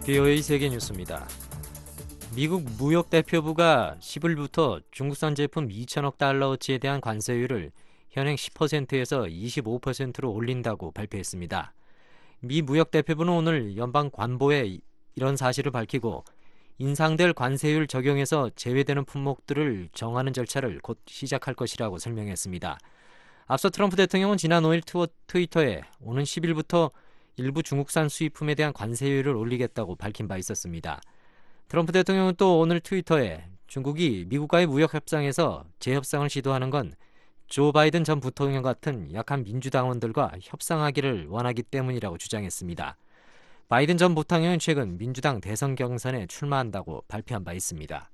BOA 세계뉴스입니다. 미국 무역대표부가 10일부터 중국산 제품 2천억 달러어치에 대한 관세율을 현행 10%에서 25%로 올린다고 발표했습니다. 미 무역대표부는 오늘 연방관보에 이런 사실을 밝히고 인상될 관세율 적용에서 제외되는 품목들을 정하는 절차를 곧 시작할 것이라고 설명했습니다. 앞서 트럼프 대통령은 지난 5일 트위터에 오는 10일부터 일부 중국산 수입품에 대한 관세율을 올리겠다고 밝힌 바 있었습니다. 트럼프 대통령은 또 오늘 트위터에 중국이 미국과의 무역 협상에서 재협상을 시도하는 건 조 바이든 전 부통령 같은 약한 민주당원들과 협상하기를 원하기 때문이라고 주장했습니다. 바이든 전 부통령은 최근 민주당 대선 경선에 출마한다고 발표한 바 있습니다.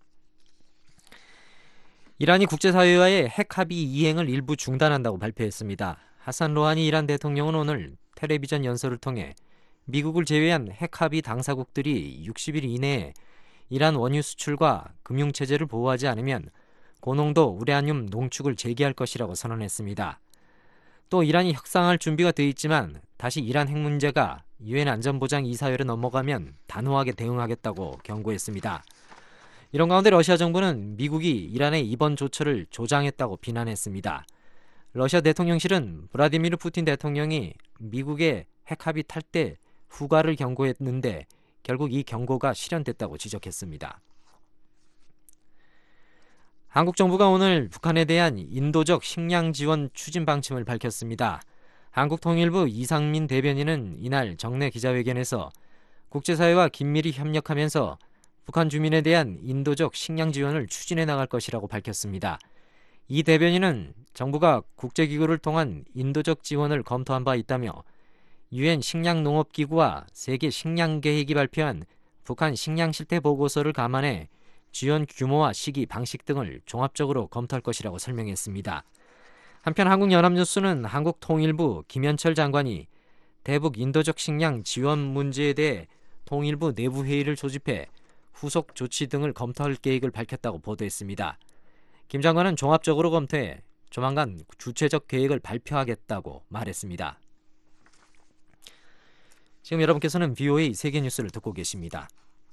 이란이 국제사회와의 핵 합의 이행을 일부 중단한다고 발표했습니다. 하산 로하니 이란 대통령은 오늘 텔레비전 연설을 통해 미국을 제외한 핵 합의 당사국들이 60일 이내에 이란 원유 수출과 금융체제를 보호하지 않으면 고농도 우라늄 농축을 재개할 것이라고 선언했습니다. 또 이란이 협상할 준비가 돼 있지만 다시 이란 핵 문제가 유엔 안전보장 이사회로 넘어가면 단호하게 대응하겠다고 경고했습니다. 이런 가운데 러시아 정부는 미국이 이란의 이번 조처를 조장했다고 비난했습니다. 러시아 대통령실은 블라디미르 푸틴 대통령이 미국의 핵 합의 탈퇴 후과를 경고했는데 결국 이 경고가 실현됐다고 지적했습니다. 한국 정부가 오늘 북한에 대한 인도적 식량 지원 추진 방침을 밝혔습니다. 한국통일부 이상민 대변인은 이날 정례 기자회견에서 국제사회와 긴밀히 협력하면서 북한 주민에 대한 인도적 식량 지원을 추진해 나갈 것이라고 밝혔습니다. 이 대변인은 정부가 국제기구를 통한 인도적 지원을 검토한 바 있다며 유엔 식량농업기구와 세계 식량계획이 발표한 북한 식량 실태 보고서를 감안해 지원 규모와 시기, 방식 등을 종합적으로 검토할 것이라고 설명했습니다. 한편 한국연합뉴스는 한국통일부 김현철 장관이 대북 인도적 식량 지원 문제에 대해 통일부 내부회의를 조집해 후속 조치 등을 검토할 계획을 밝혔다고 보도했습니다. 김 장관은 종합적으로 검토해 조만간 구체적 계획을 발표하겠다고 말했습니다. 지금 여러분께서는 BOA 세계뉴스를 듣고 계십니다.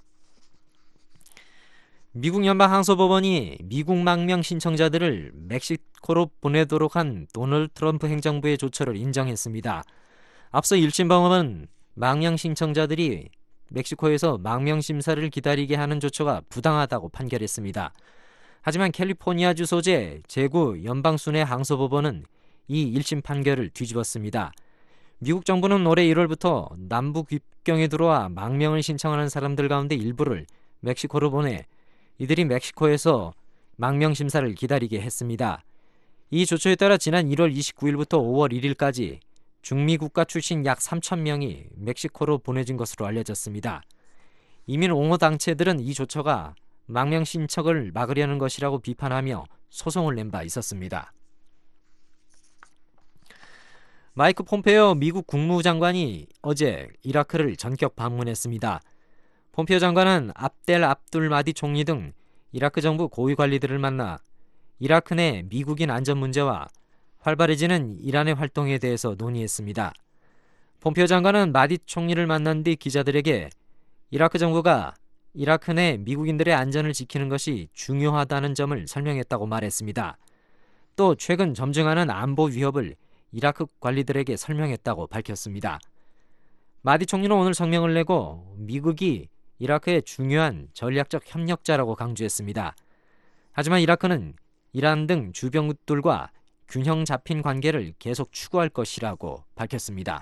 미국 연방항소법원이 미국 망명 신청자들을 멕시코로 보내도록 한 도널드 트럼프 행정부의 조처를 인정했습니다. 앞서 1심 법원은 망명 신청자들이 멕시코에서 망명 심사를 기다리게 하는 조처가 부당하다고 판결했습니다. 하지만 캘리포니아주 소재 제구 연방순회 항소법원은 이 1심 판결을 뒤집었습니다. 미국 정부는 올해 1월부터 남북 국경에 들어와 망명을 신청하는 사람들 가운데 일부를 멕시코로 보내 이들이 멕시코에서 망명 심사를 기다리게 했습니다. 이 조처에 따라 지난 1월 29일부터 5월 1일까지 중미 국가 출신 약 3,000명이 멕시코로 보내진 것으로 알려졌습니다. 이민 옹호 단체들은 이 조처가 망명 신청을 막으려는 것이라고 비판하며 소송을 낸 바 있었습니다. 마이크 폼페이오 미국 국무장관이 어제 이라크를 전격 방문했습니다. 폼페이오 장관은 압델 압둘 마디 총리 등 이라크 정부 고위 관리들을 만나 이라크 내 미국인 안전 문제와 활발해지는 이란의 활동에 대해서 논의했습니다. 폼페이오 장관은 마디 총리를 만난 뒤 기자들에게 이라크 정부가 이라크 내 미국인들의 안전을 지키는 것이 중요하다는 점을 설명했다고 말했습니다. 또 최근 점증하는 안보 위협을 이라크 관리들에게 설명했다고 밝혔습니다. 마디 총리는 오늘 성명을 내고 미국이 이라크의 중요한 전략적 협력자라고 강조했습니다. 하지만 이라크는 이란 등 주변국들과 균형 잡힌 관계를 계속 추구할 것이라고 밝혔습니다.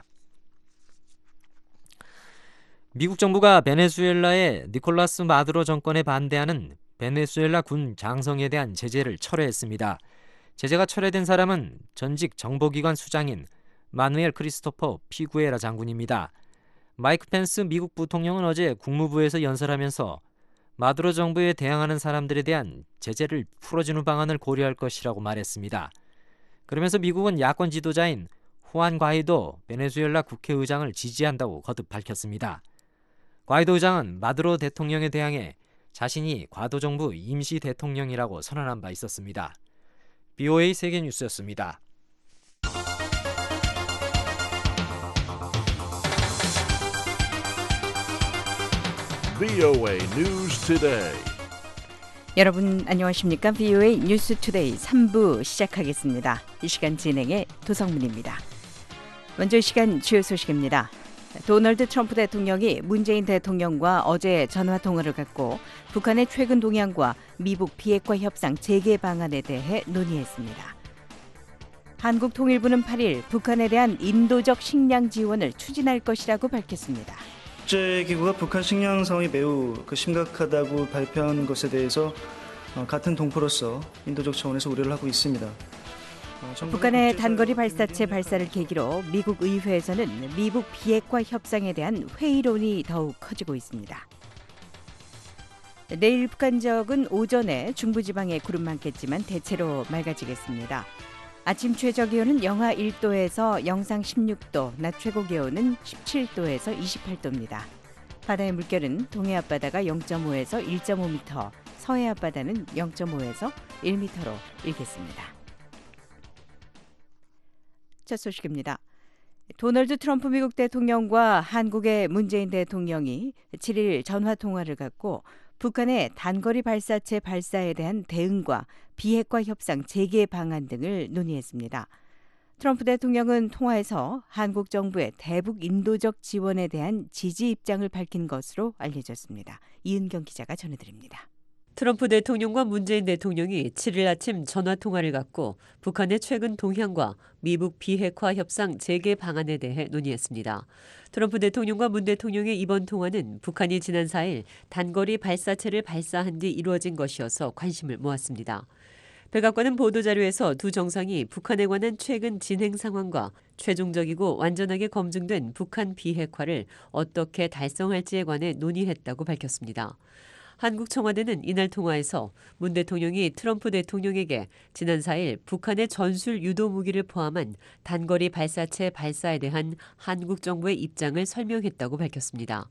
미국 정부가 베네수엘라의 니콜라스 마두로 정권에 반대하는 베네수엘라 군 장성에 대한 제재를 철회했습니다. 제재가 철회된 사람은 전직 정보기관 수장인 마누엘 크리스토퍼 피구에라 장군입니다. 마이크 펜스 미국 부통령은 어제 국무부에서 연설하면서 마두로 정부에 대항하는 사람들에 대한 제재를 풀어주는 방안을 고려할 것이라고 말했습니다. 그러면서 미국은 야권 지도자인 후안 과이도 베네수엘라 국회의장을 지지한다고 거듭 밝혔습니다. 과이도 의장은 마두로 대통령에 대항해 자신이 과도정부 임시 대통령이라고 선언한 바 있었습니다. BOA 세계뉴스였습니다. VOA News Today. 여러분 안녕하십니까? VOA 뉴스 투데이 3부 시작하겠습니다. 이 시간 진행의 도성문입니다. 먼저 이 시간 주요 소식입니다. 도널드 트럼프 대통령이 문재인 대통령과 어제 전화통화를 갖고 북한의 최근 동향과 미북 비핵화 협상 재개 방안에 대해 논의했습니다. 한국통일부는 8일 북한에 대한 인도적 식량 지원을 추진할 것이라고 밝혔습니다. 국제기구가 북한 식량 상황이 매우 심각하다고 발표한 것에 대해서 같은 동포로서 인도적 차원에서 우려를 하고 있습니다. 북한의 단거리 발사체 발사를 계기로 미국 의회에서는 미북 비핵화 협상에 대한 회의론이 더욱 커지고 있습니다. 내일 북한 지역은 오전에 중부지방에 구름 많겠지만 대체로 맑아지겠습니다. 아침 최저기온은 영하 1도에서 영상 16도, 낮 최고기온은 17도에서 28도입니다. 바다의 물결은 동해 앞바다가 0.5에서 1.5m, 서해 앞바다는 0.5에서 1m로 일겠습니다. 첫 소식입니다. 도널드 트럼프 미국 대통령과 한국의 문재인 대통령이 7일 전화통화를 갖고 북한의 단거리 발사체 발사에 대한 대응과 비핵화 협상 재개 방안 등을 논의했습니다. 트럼프 대통령은 통화에서 한국 정부의 대북 인도적 지원에 대한 지지 입장을 밝힌 것으로 알려졌습니다. 이은경 기자가 전해드립니다. 트럼프 대통령과 문재인 대통령이 7일 아침 전화통화를 갖고 북한의 최근 동향과 미북 비핵화 협상 재개 방안에 대해 논의했습니다. 트럼프 대통령과 문 대통령의 이번 통화는 북한이 지난 4일 단거리 발사체를 발사한 뒤 이루어진 것이어서 관심을 모았습니다. 백악관은 보도자료에서 두 정상이 북한에 관한 최근 진행 상황과 최종적이고 완전하게 검증된 북한 비핵화를 어떻게 달성할지에 관해 논의했다고 밝혔습니다. 한국 청와대는 이날 통화에서 문 대통령이 트럼프 대통령에게 지난 4일 북한의 전술 유도 무기를 포함한 단거리 발사체 발사에 대한 한국 정부의 입장을 설명했다고 밝혔습니다.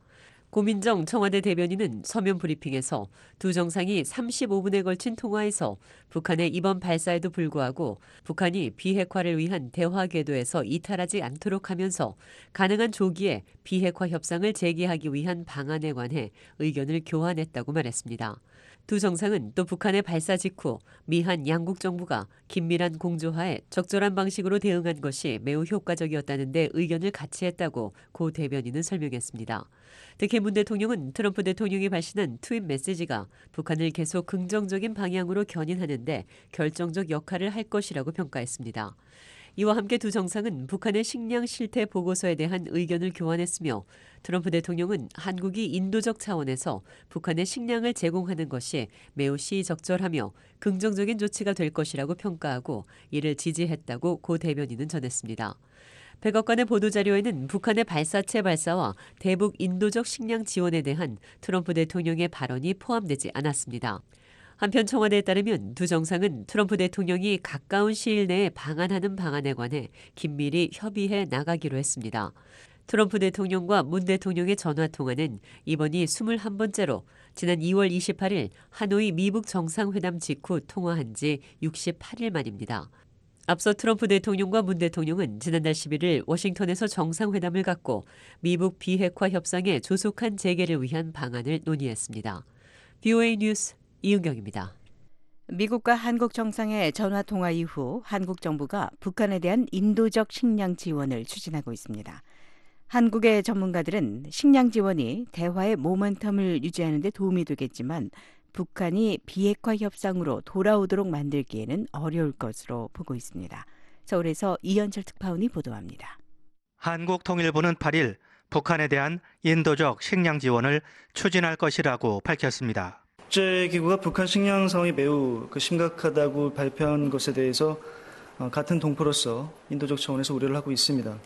고민정 청와대 대변인은 서면 브리핑에서 두 정상이 35분에 걸친 통화에서 북한의 이번 발사에도 불구하고 북한이 비핵화를 위한 대화 궤도에서 이탈하지 않도록 하면서 가능한 조기에 비핵화 협상을 재개하기 위한 방안에 관해 의견을 교환했다고 말했습니다. 두 정상은 또 북한의 발사 직후 미한 양국 정부가 긴밀한 공조하에 적절한 방식으로 대응한 것이 매우 효과적이었다는 데 의견을 같이 했다고 고 대변인은 설명했습니다. 특히 문 대통령은 트럼프 대통령이 발신한 트윗 메시지가 북한을 계속 긍정적인 방향으로 견인하는 데 결정적 역할을 할 것이라고 평가했습니다. 이와 함께 두 정상은 북한의 식량 실태 보고서에 대한 의견을 교환했으며 트럼프 대통령은 한국이 인도적 차원에서 북한에 식량을 제공하는 것이 매우 시적절하며 긍정적인 조치가 될 것이라고 평가하고 이를 지지했다고 고 대변인은 전했습니다. 백악관의 보도자료에는 북한의 발사체 발사와 대북 인도적 식량 지원에 대한 트럼프 대통령의 발언이 포함되지 않았습니다. 한편 청와대에 따르면 두 정상은 트럼프 대통령이 가까운 시일 내에 방한하는 방안에 관해 긴밀히 협의해 나가기로 했습니다. 트럼프 대통령과 문 대통령의 전화통화는 이번이 21번째로 지난 2월 28일 하노이 미북 정상회담 직후 통화한 지 68일 만입니다. 앞서 트럼프 대통령과 문 대통령은 지난달 11일 워싱턴에서 정상회담을 갖고 미북 비핵화 협상의 조속한 재개를 위한 방안을 논의했습니다. VOA 뉴스 이은경입니다. 미국과 한국 정상의 전화통화 이후 한국 정부가 북한에 대한 인도적 식량 지원을 추진하고 있습니다. 한국의 전문가들은 식량 지원이 대화의 모멘텀을 유지하는 데 도움이 되겠지만 북한이 비핵화 협상으로 돌아오도록 만들기에는 어려울 것으로 보고 있습니다. 서울에서 이현철 특파원이 보도합니다. 한국통일부는 8일 북한에 대한 인도적 식량 지원을 추진할 것이라고 밝혔습니다. 국제기구가 북한 식량 상황이 매우 심각하다고 발표한 것에 대해서 같은 동포로서 인도적 차원에서 우려를 하고 있습니다.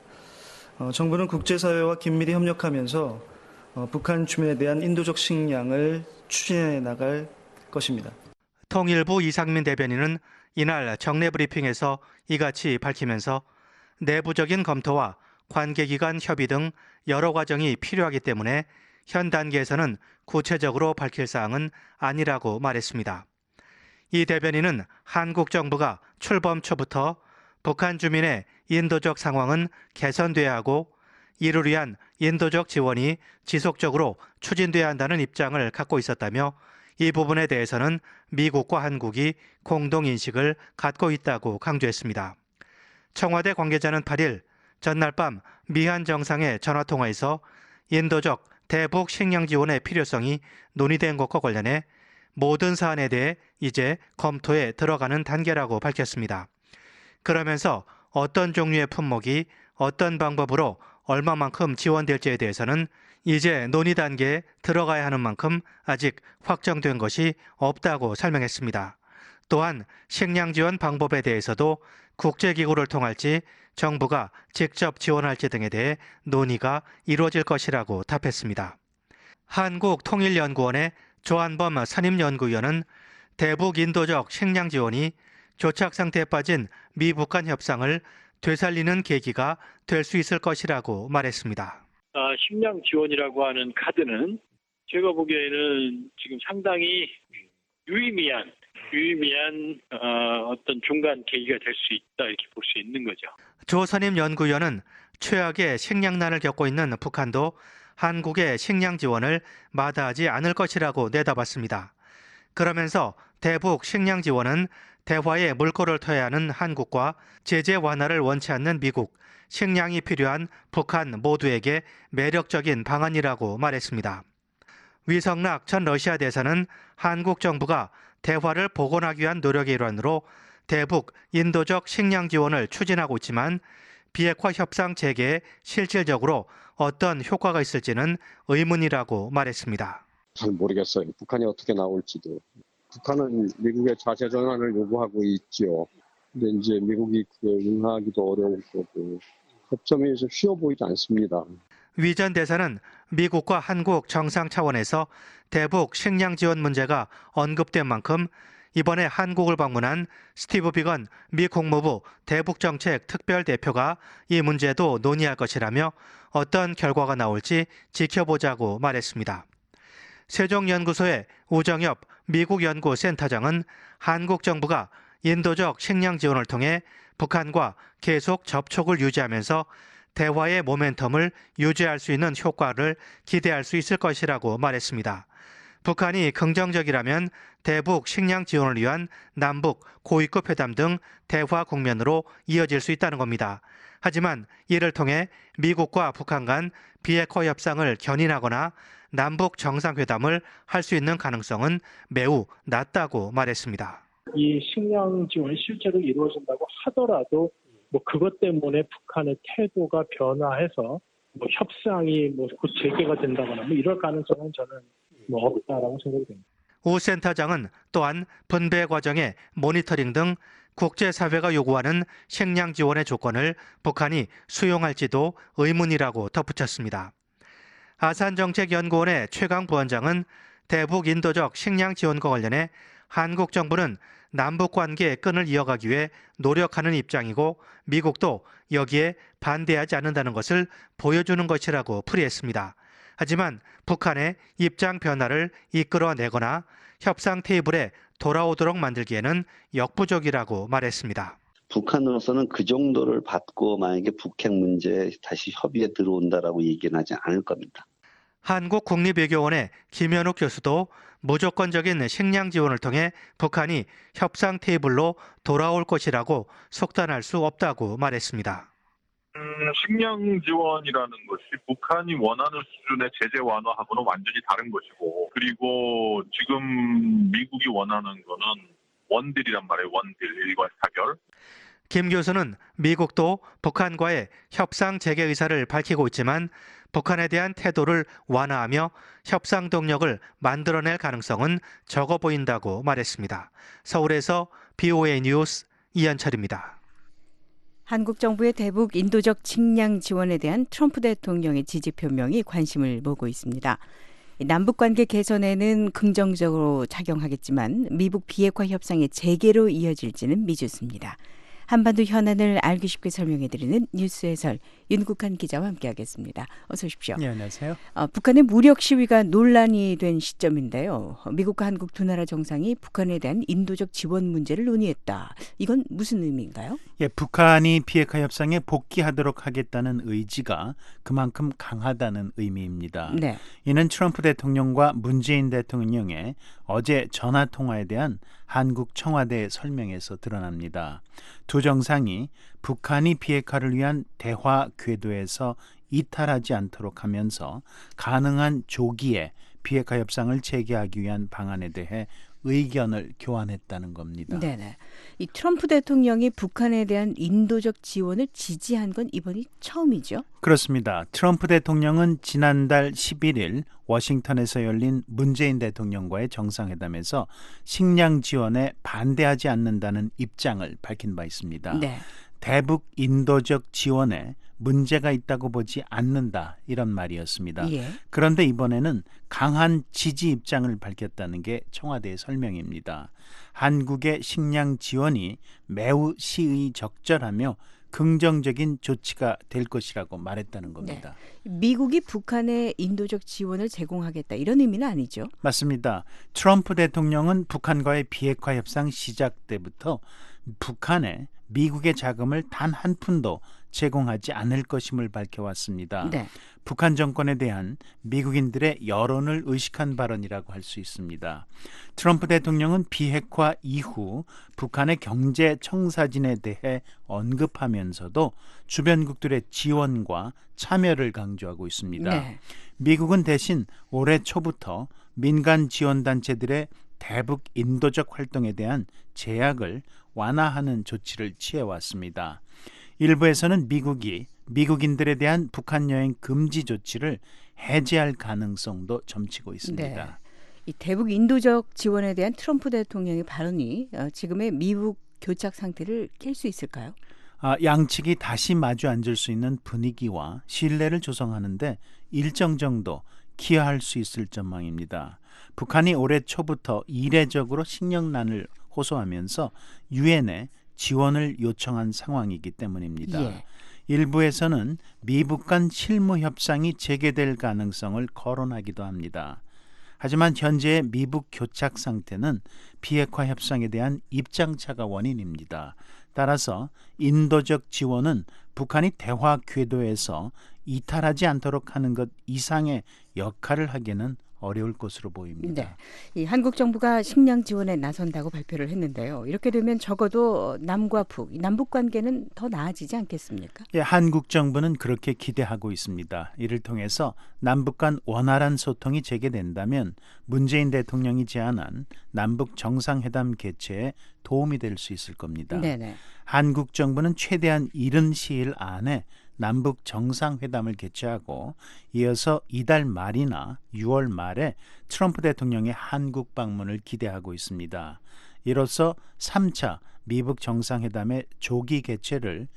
정부는 국제사회와 긴밀히 협력하면서 북한 주민에 대한 인도적 식량을 추진해 나갈 것입니다. 통일부 이상민 대변인은 이날 정례 브리핑에서 이같이 밝히면서 내부적인 검토와 관계기관 협의 등 여러 과정이 필요하기 때문에 현 단계에서는 구체적으로 밝힐 사항은 아니라고 말했습니다. 이 대변인은 한국 정부가 출범 초부터 북한 주민의 인도적 상황은 개선돼야 하고 이를 위한 인도적 지원이 지속적으로 추진돼야 한다는 입장을 갖고 있었다며 이 부분에 대해서는 미국과 한국이 공동인식을 갖고 있다고 강조했습니다. 청와대 관계자는 8일 전날 밤 미한 정상의 전화통화에서 인도적 대북 식량 지원의 필요성이 논의된 것과 관련해 모든 사안에 대해 이제 검토에 들어가는 단계라고 밝혔습니다. 그러면서 어떤 종류의 품목이 어떤 방법으로 얼마만큼 지원될지에 대해서는 이제 논의 단계에 들어가야 하는 만큼 아직 확정된 것이 없다고 설명했습니다. 또한 식량 지원 방법에 대해서도 국제기구를 통할지 정부가 직접 지원할지 등에 대해 논의가 이루어질 것이라고 답했습니다. 한국통일연구원의 조한범 선임연구위원은 대북 인도적 식량 지원이 교착 상태에 빠진 미북 간 협상을 되살리는 계기가 될 수 있을 것이라고 말했습니다. 식량 지원이라고 하는 카드는 제가 보기에는 지금 상당히 유의미한 어떤 중간 계기가 될 수 있다 이렇게 볼 수 있는 거죠. 조 선임 연구위원은 최악의 식량난을 겪고 있는 북한도 한국의 식량 지원을 마다하지 않을 것이라고 내다봤습니다. 그러면서 대북 식량 지원은 대화의 물꼬를 터야 하는 한국과 제재 완화를 원치 않는 미국, 식량이 필요한 북한 모두에게 매력적인 방안이라고 말했습니다. 위성락 전 러시아 대사는 한국 정부가 대화를 복원하기 위한 노력의 일환으로 대북 인도적 식량 지원을 추진하고 있지만 비핵화 협상 재개에 실질적으로 어떤 효과가 있을지는 의문이라고 말했습니다. 잘 모르겠어요. 북한이 어떻게 나올지도. 북한은 미국의 자세 전환을 요구하고 있지요. 근데 이제 미국이 그게 응하기도 어려울 거고 협점이 좀 쉬워 보이지 않습니다. 위 전 대사는 미국과 한국 정상 차원에서 대북 식량 지원 문제가 언급된 만큼 이번에 한국을 방문한 스티브 비건 미 국무부 대북정책 특별대표가 이 문제도 논의할 것이라며 어떤 결과가 나올지 지켜보자고 말했습니다. 세종연구소의 우정엽 미국 연구센터장은 한국 정부가 인도적 식량 지원을 통해 북한과 계속 접촉을 유지하면서 대화의 모멘텀을 유지할 수 있는 효과를 기대할 수 있을 것이라고 말했습니다. 북한이 긍정적이라면 대북 식량 지원을 위한 남북 고위급 회담 등 대화 국면으로 이어질 수 있다는 겁니다. 하지만 이를 통해 미국과 북한 간 비핵화 협상을 견인하거나 남북 정상회담을 할 수 있는 가능성은 매우 낮다고 말했습니다. 이 식량 지원이 실제로 이루어진다고 하더라도 그것 때문에 북한의 태도가 변화해서 협상이 곧 재개가 된다거나 이럴 가능성은 저는 없다라고 생각이 됩니다. 우 센터장은 또한 분배 과정의 모니터링 등 국제사회가 요구하는 식량 지원의 조건을 북한이 수용할지도 의문이라고 덧붙였습니다. 아산정책연구원의 최강 부원장은 대북 인도적 식량 지원과 관련해 한국 정부는 남북 관계의 끈을 이어가기 위해 노력하는 입장이고 미국도 여기에 반대하지 않는다는 것을 보여주는 것이라고 풀이했습니다. 하지만 북한의 입장 변화를 이끌어내거나 협상 테이블에 돌아오도록 만들기에는 역부족이라고 말했습니다. 북한으로서는 그 정도를 받고 만약에 북핵 문제에 다시 협의에 들어온다라고 얘기는 하지 않을 겁니다. 한국국립외교원의 김현욱 교수도 무조건적인 식량 지원을 통해 북한이 협상 테이블로 돌아올 것이라고 속단할 수 없다고 말했습니다. 식량 지원이라는 것이 북한이 원하는 수준의 제재 완화하고는 완전히 다른 것이고, 그리고 지금 미국이 원하는 거는 원딜이란 말이에요. 원딜, 일과 사결. 김 교수는 미국도 북한과의 협상 재개 의사를 밝히고 있지만 북한에 대한 태도를 완화하며 협상 동력을 만들어낼 가능성은 적어 보인다고 말했습니다. 서울에서 BOA 뉴스 이현철입니다. 한국 정부의 대북 인도적 식량 지원에 대한 트럼프 대통령의 지지 표명이 관심을 모으고 있습니다. 남북관계 개선에는 긍정적으로 작용하겠지만 미북 비핵화 협상의 재개로 이어질지는 미지수입니다. 한반도 현안을 알기 쉽게 설명해드리는 뉴스 해설 윤국한 기자와 함께하겠습니다. 어서 오십시오. 네, 안녕하세요. 북한의 무력 시위가 논란이 된 시점인데요. 미국과 한국 두 나라 정상이 북한에 대한 인도적 지원 문제를 논의했다. 이건 무슨 의미인가요? 예, 북한이 비핵화 협상에 복귀하도록 하겠다는 의지가 그만큼 강하다는 의미입니다. 네. 이는 트럼프 대통령과 문재인 대통령의 어제 전화 통화에 대한 한국 청와대 설명에서 드러납니다. 두 정상이 북한이 비핵화를 위한 대화 궤도에서 이탈하지 않도록 하면서 가능한 조기에 비핵화 협상을 재개하기 위한 방안에 대해 의견을 교환했다는 겁니다. 네네. 이 트럼프 대통령이 북한에 대한 인도적 지원을 지지한 건 이번이 처음이죠? 그렇습니다. 트럼프 대통령은 지난달 11일 워싱턴에서 열린 문재인 대통령과의 정상회담에서 식량 지원에 반대하지 않는다는 입장을 밝힌 바 있습니다. 네. 대북 인도적 지원에 문제가 있다고 보지 않는다, 이런 말이었습니다. 예. 그런데 이번에는 강한 지지 입장을 밝혔다는 게 청와대의 설명입니다. 한국의 식량 지원이 매우 시의적절하며 긍정적인 조치가 될 것이라고 말했다는 겁니다. 네. 미국이 북한에 인도적 지원을 제공하겠다, 이런 의미는 아니죠? 맞습니다. 트럼프 대통령은 북한과의 비핵화 협상 시작 때부터 북한에 미국의 자금을 단 한 푼도 제공하지 않을 것임을 밝혀왔습니다. 네. 북한 정권에 대한 미국인들의 여론을 의식한 발언이라고 할 수 있습니다. 트럼프 대통령은 비핵화 이후 북한의 경제 청사진에 대해 언급하면서도 주변국들의 지원과 참여를 강조하고 있습니다. 네. 미국은 대신 올해 초부터 민간 지원단체들의 대북 인도적 활동에 대한 제약을 완화하는 조치를 취해왔습니다. 일부에서는 미국이 미국인들에 대한 북한 여행 금지 조치를 해제할 가능성도 점치고 있습니다. 네. 이 대북 인도적 지원에 대한 트럼프 대통령의 발언이 지금의 미국 교착 상태를 깰 수 있을까요? 양측이 다시 마주 앉을 수 있는 분위기와 신뢰를 조성하는데 일정 정도 기여할 수 있을 전망입니다. 북한이 올해 초부터 이례적으로 식량난을 호소하면서 유엔에 지원을 요청한 상황이기 때문입니다. 예. 일부에서는 미북 간 실무 협상이 재개될 가능성을 거론하기도 합니다. 하지만 현재의 미북 교착 상태는 비핵화 협상에 대한 입장차가 원인입니다. 따라서 인도적 지원은 북한이 대화 궤도에서 이탈하지 않도록 하는 것 이상의 역할을 하기는 어려울 것으로 보입니다. 네. 이 한국 정부가 식량 지원에 나선다고 발표를 했는데요. 이렇게 되면 적어도 남과 북, 남북 관계는 더 나아지지 않겠습니까? 예, 한국 정부는 그렇게 기대하고 있습니다. 이를 통해서 남북 간 원활한 소통이 재개된다면 문재인 대통령이 제안한 남북 정상회담 개최에 도움이 될 수 있을 겁니다. 네네. 한국 정부는 최대한 이른 시일 안에 남북 정상회담을 개최하고 이어서 이달 말이나 6월 말에 트럼프 대통령의 한국 방문을 기대하고 있습니다. 이로써 3차 미북 정상회담의 조기 개최를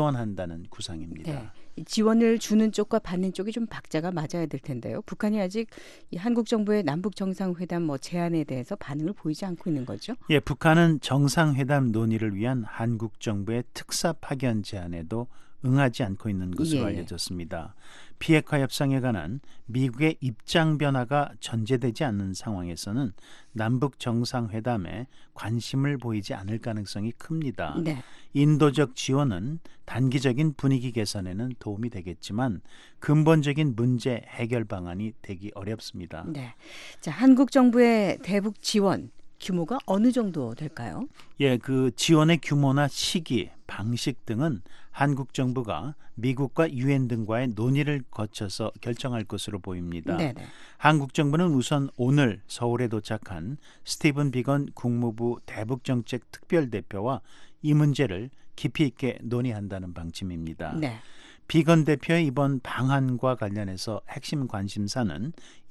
지원한다는 구상입니다. 네. 지원을 주는 쪽과 받는 쪽이 좀 박자가 맞아야 될 텐데요. 북한이 아직 이 한국 정부의 남북 정상회담 제안에 대해서 반응을 보이지 않고 있는 거죠? 예, 북한은 정상회담 논의를 위한 한국 정부의 특사 파견 제안에도 응하지 않고 있는 것으로 알려졌습니다. 비핵화 협상에 관한 미국의 입장 변화가 전제되지 않는 상황에서는 남북 정상회담에 관심을 보이지 않을 가능성이 큽니다. 네. 인도적 지원은 단기적인 분위기 개선에는 도움이 되겠지만 근본적인 문제 해결 방안이 되기 어렵습니다. 네. 자, 한국 정부의 대북 지원 규모가 어느 정도 될까요? 예, 그 지원의 규모나 시기, 방식 등은 한국 정부가 미국과 유엔 등과의 논의를 거쳐서 결정할 것으로 보입니다. 네네. 한국 정부는 우선 오늘 서울에 도착한 스티븐 비건 국무부 대북정책 특별대표와 이 문제를 깊이 있게 논의한다는 방침입니다. 네. 비건 대표의 이번 방안과 관련해서 핵심 관심사는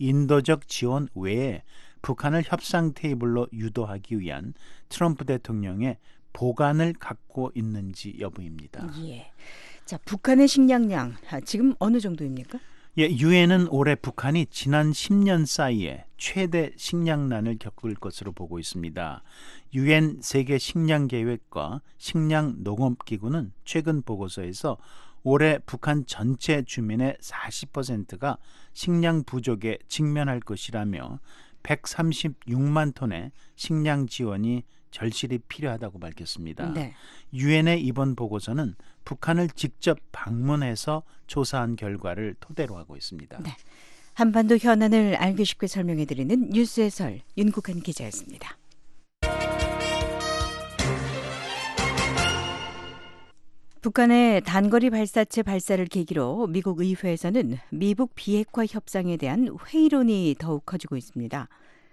인도적 지원 외에 북한을 협상 테이블로 유도하기 위한 트럼프 대통령의 보관을 갖고 있는지 여부입니다. 예. 자, 북한의 식량량 지금 어느 정도입니까? 예, 유엔은 올해 북한이 지난 10년 사이에 최대 식량난을 겪을 것으로 보고 있습니다. 유엔 세계 식량 계획과 식량 농업 기구는 최근 보고서에서 올해 북한 전체 주민의 40%가 식량 부족에 직면할 것이라며 136만 톤의 식량 지원이 절실히 필요하다고 밝혔습니다. 네. 유엔의 이번 보고서는 북한을 직접 방문해서 조사한 결과를 토대로 하고 있습니다. 네. 한반도 현안을 알기 쉽게 설명해드리는 뉴스 해설 윤국한 기자였습니다. 북한의 단거리 발사체 발사를 계기로 미국 의회에서는 미북 비핵화 협상에 대한 회의론이 더욱 커지고 있습니다.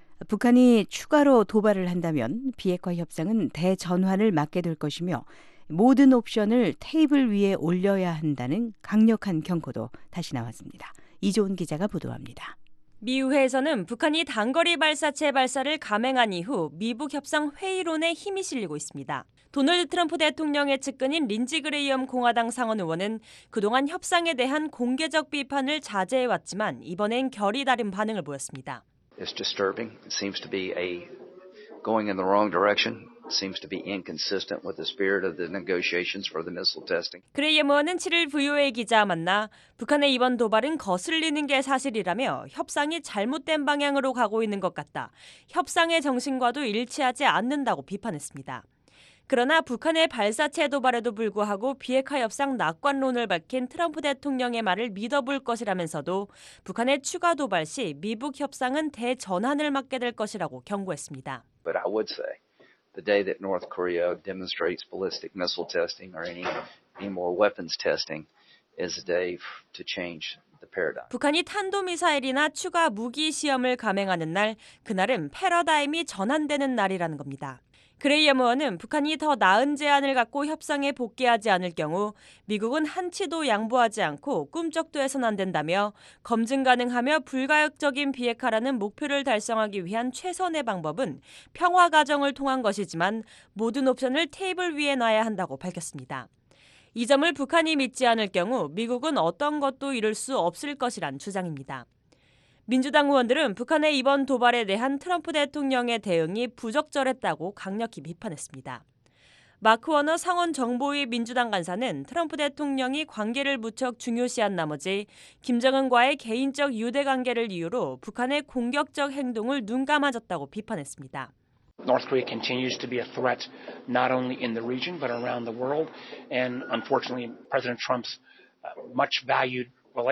북한이 추가로 도발을 한다면 비핵화 협상은 대전환을 맞게 될 것이며 모든 옵션을 테이블 위에 올려야 한다는 강력한 경고도 다시 나왔습니다. 이조은 기자가 보도합니다. 미 의회에서는 북한이 단거리 발사체 발사를 감행한 이후 미북 협상 회의론에 힘이 실리고 있습니다. 도널드 트럼프 대통령의 측근인 린지 그레이엄 공화당 상원 의원은 그동안 협상에 대한 공개적 비판을 자제해왔지만 이번엔 결이 다른 반응을 보였습니다. It's disturbing. It seems to be going in the wrong direction. It seems to be inconsistent with the spirit of the negotiations for the missile testing. 그레이엄 의원은 7일 VOA 기자와 만나 북한의 이번 도발은 거슬리는 게 사실이라며 협상이 잘못된 방향으로 가고 있는 것 같다. 협상의 정신과도 일치하지 않는다고 비판했습니다. 그러나 북한의 발사체 도발에도 불구하고 비핵화 협상 낙관론을 밝힌 트럼프 대통령의 말을 믿어볼 것이라면서도 북한의 추가 도발 시 미북 협상은 대전환을 맞게 될 것이라고 경고했습니다. But I would say the day that North Korea demonstrates ballistic missile testing or any more weapons testing is a day to change the paradigm. 북한이 탄도미사일이나 추가 무기 시험을 감행하는 날, 그날은 패러다임이 전환되는 날이라는 겁니다. 그레이엄 의원은 북한이 더 나은 제안을 갖고 협상에 복귀하지 않을 경우 미국은 한치도 양보하지 않고 꿈쩍도 해서는 안 된다며 검증 가능하며 불가역적인 비핵화라는 목표를 달성하기 위한 최선의 방법은 평화 과정을 통한 것이지만 모든 옵션을 테이블 위에 놔야 한다고 밝혔습니다. 이 점을 북한이 믿지 않을 경우 미국은 어떤 것도 이룰 수 없을 것이란 주장입니다. 민주당 의원들은 북한의 이번 도발에 대한 트럼프 대통령의 대응이 부적절했다고 강력히 비판했습니다. 마크 워너 상원 정보위 민주당 간사는 트럼프 대통령이 관계를 무척 중요시한 나머지 김정은과의 개인적 유대 관계를 이유로 북한의 공격적 행동을 눈감아줬다고 비판했습니다. North Korea continues to be a threat not only in the region but around the world, and unfortunately President Trump's much valued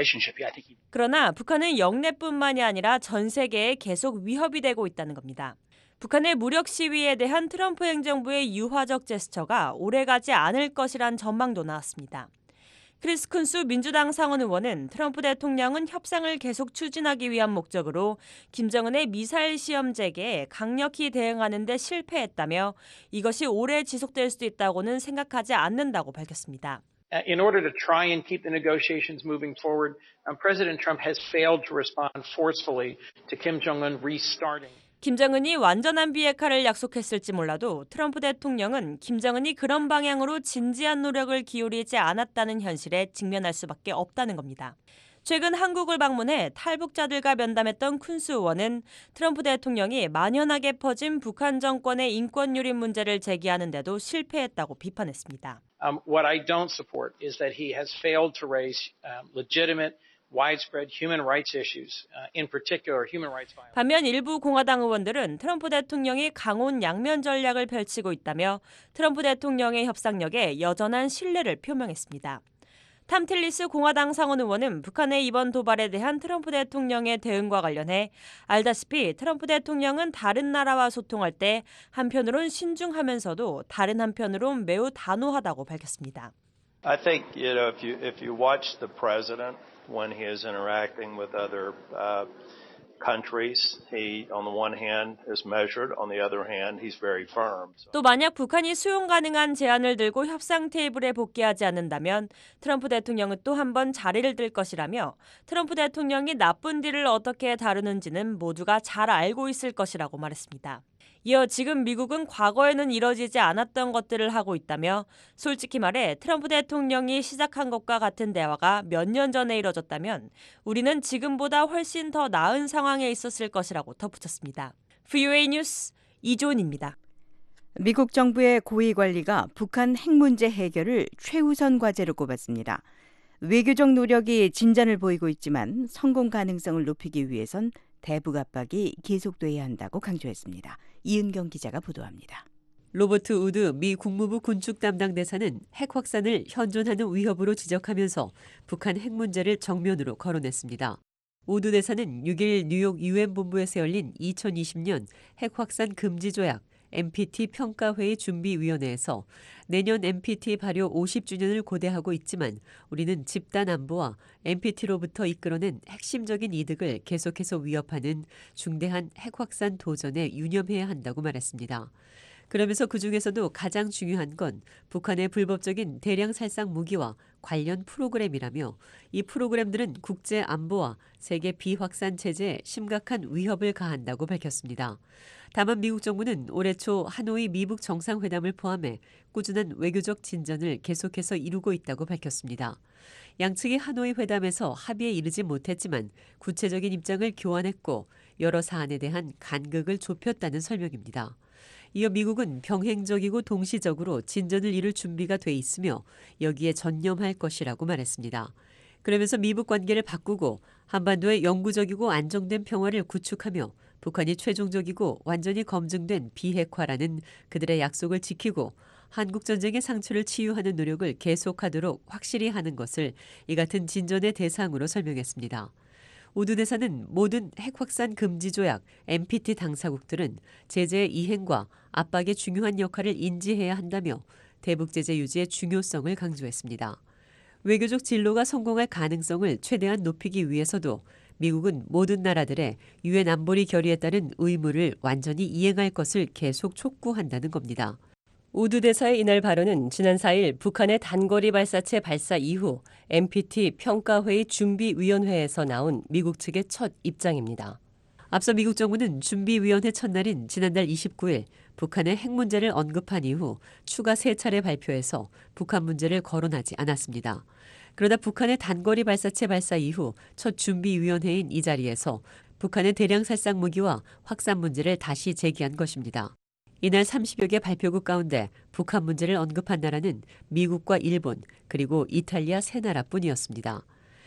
그러나 북한은 영내뿐만이 아니라 전 세계에 계속 위협이 되고 있다는 겁니다. 북한의 무력 시위에 대한 트럼프 행정부의 유화적 제스처가 오래가지 않을 것이란 전망도 나왔습니다. 크리스 쿤스 민주당 상원 의원은 트럼프 대통령은 협상을 계속 추진하기 위한 목적으로 김정은의 미사일 시험 재개에 강력히 대응하는 데 실패했다며 이것이 오래 지속될 수도 있다고는 생각하지 않는다고 밝혔습니다. In order to try and keep the negotiations moving forward, President Trump has failed to respond forcefully to Kim Jong-un restarting. 김정은이 완전한 비핵화를 약속했을지 몰라도 트럼프 대통령은 김정은이 그런 방향으로 진지한 노력을 기울이지 않았다는 현실에 직면할 수밖에 없다는 겁니다. 최근 한국을 방문해 탈북자들과 면담했던 쿤스 의원은 트럼프 대통령이 만연하게 퍼진 북한 정권의 인권 유린 문제를 제기하는 데도 실패했다고 비판했습니다. What I don't support is that he has failed to raise legitimate, widespread human rights issues, in particular human rights violations. 반면 일부 공화당 의원들은 트럼프 대통령이 강온 양면 전략을 펼치고 있다며 트럼프 대통령의 협상력에 여전한 신뢰를 표명했습니다. 탐 틸리스 공화당 상원 의원은 북한의 이번 도발에 대한 트럼프 대통령의 대응과 관련해 알다시피 트럼프 대통령은 다른 나라와 소통할 때 한편으론 신중하면서도 다른 한편으론 매우 단호하다고 밝혔습니다. I think if you watch the president when he is interacting with other countries, he on the one hand is measured, on the other hand he's very firm. 또 만약 북한이 수용 가능한 제안을 들고 협상 테이블에 복귀하지 않는다면 트럼프 대통령은 또 한 번 자리를 들 것이라며 트럼프 대통령이 나쁜 딜을 어떻게 다루는지는 모두가 잘 알고 있을 것이라고 말했습니다. 이어 지금 미국은 과거에는 이뤄지지 않았던 것들을 하고 있다며 솔직히 말해 트럼프 대통령이 시작한 것과 같은 대화가 몇 년 전에 이뤄졌다면 우리는 지금보다 훨씬 더 나은 상황에 있었을 것이라고 덧붙였습니다. VOA 뉴스 이조은입니다. 미국 정부의 고위 관리가 북한 핵 문제 해결을 최우선 과제로 꼽았습니다. 외교적 노력이 진전을 보이고 있지만 성공 가능성을 높이기 위해선 대북 압박이 계속돼야 한다고 강조했습니다. 이은경 기자가 보도합니다. 로버트 우드 미 국무부 군축 담당 대사는 핵 확산을 현존하는 위협으로 지적하면서 북한 핵 문제를 정면으로 거론했습니다. 우드 대사는 6일 뉴욕 유엔 본부에서 열린 2020년 핵 확산 금지 조약 NPT 평가회의 준비위원회에서 내년 NPT 발효 50주년을 고대하고 있지만 우리는 집단 안보와 NPT로부터 이끌어낸 핵심적인 이득을 계속해서 위협하는 중대한 핵 확산 도전에 유념해야 한다고 말했습니다. 그러면서 그중에서도 가장 중요한 건 북한의 불법적인 대량 살상 무기와 관련 프로그램이라며 이 프로그램들은 국제 안보와 세계 비확산 체제에 심각한 위협을 가한다고 밝혔습니다. 다만 미국 정부는 올해 초 하노이 미북 정상회담을 포함해 꾸준한 외교적 진전을 계속해서 이루고 있다고 밝혔습니다. 양측이 하노이 회담에서 합의에 이르지 못했지만 구체적인 입장을 교환했고 여러 사안에 대한 간극을 좁혔다는 설명입니다. 이어 미국은 병행적이고 동시적으로 진전을 이룰 준비가 돼 있으며 여기에 전념할 것이라고 말했습니다. 그러면서 미북 관계를 바꾸고 한반도의 영구적이고 안정된 평화를 구축하며 북한이 최종적이고 완전히 검증된 비핵화라는 그들의 약속을 지키고 한국전쟁의 상처를 치유하는 노력을 계속하도록 확실히 하는 것을 이 같은 진전의 대상으로 설명했습니다. 우드 대사는 모든 핵 확산 금지 조약 NPT 당사국들은 제재의 이행과 압박의 중요한 역할을 인지해야 한다며 대북 제재 유지의 중요성을 강조했습니다. 외교적 진로가 성공할 가능성을 최대한 높이기 위해서도 미국은 모든 나라들의 유엔 안보리 결의에 따른 의무를 완전히 이행할 것을 계속 촉구한다는 겁니다. 우드 대사의 이날 발언은 지난 4일 북한의 단거리 발사체 발사 이후 NPT 평가회의 준비위원회에서 나온 미국 측의 첫 입장입니다. 앞서 미국 정부는 준비위원회 첫날인 지난달 29일 북한의 핵 문제를 언급한 이후 추가 3차례 발표해서 북한 문제를 거론하지 않았습니다. 그러다 북한의 단거리 발사체 발사 이후 첫 준비위원회인 이 자리에서 북한의 대량 살상 무기와 확산 문제를 다시 제기한 것입니다. 이날 30여 개 발표국 가운데 북한 문제를 언급한 나라는 미국과 일본 그리고 이탈리아 3나라뿐이었습니다.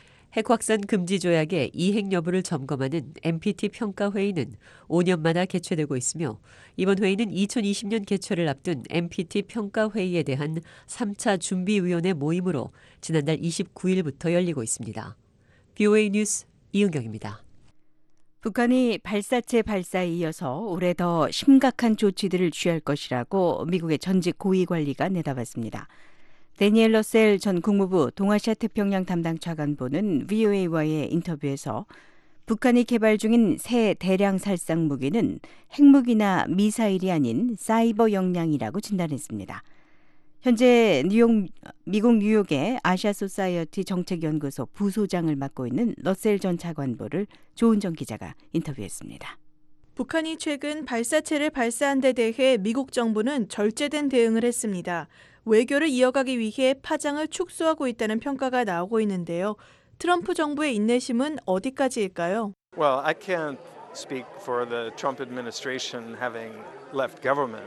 핵 확산 금지 조약의 이행 여부를 점검하는 NPT 평가회의는 5년마다 개최되고 있으며 이번 회의는 2020년 개최를 앞둔 NPT 평가회의에 대한 3차 준비위원회 모임으로 지난달 29일부터 열리고 있습니다. BOA 뉴스 이은경입니다. 북한이 발사체 발사에 이어서 올해 더 심각한 조치들을 취할 것이라고 미국의 전직 고위 관리가 내다봤습니다. 데니엘 러셀 전 국무부 동아시아 태평양 담당 차관보는 VOA와의 인터뷰에서 북한이 개발 중인 새 대량 살상 무기는 핵무기나 미사일이 아닌 사이버 역량이라고 진단했습니다. 현재 미국 뉴욕의 아시아 소사이어티 정책연구소 부소장을 맡고 있는 러셀 전 차관보를 조은정 기자가 인터뷰했습니다. 북한이 최근 발사체를 발사한 데 대해 미국 정부는 절제된 대응을 했습니다. 외교를 이어가기 위해 파장을 축소하고 있다는 평가가 나오고 있는데요. 트럼프 정부의 인내심은 어디까지일까요? Well, I can't speak for the Trump administration having left government.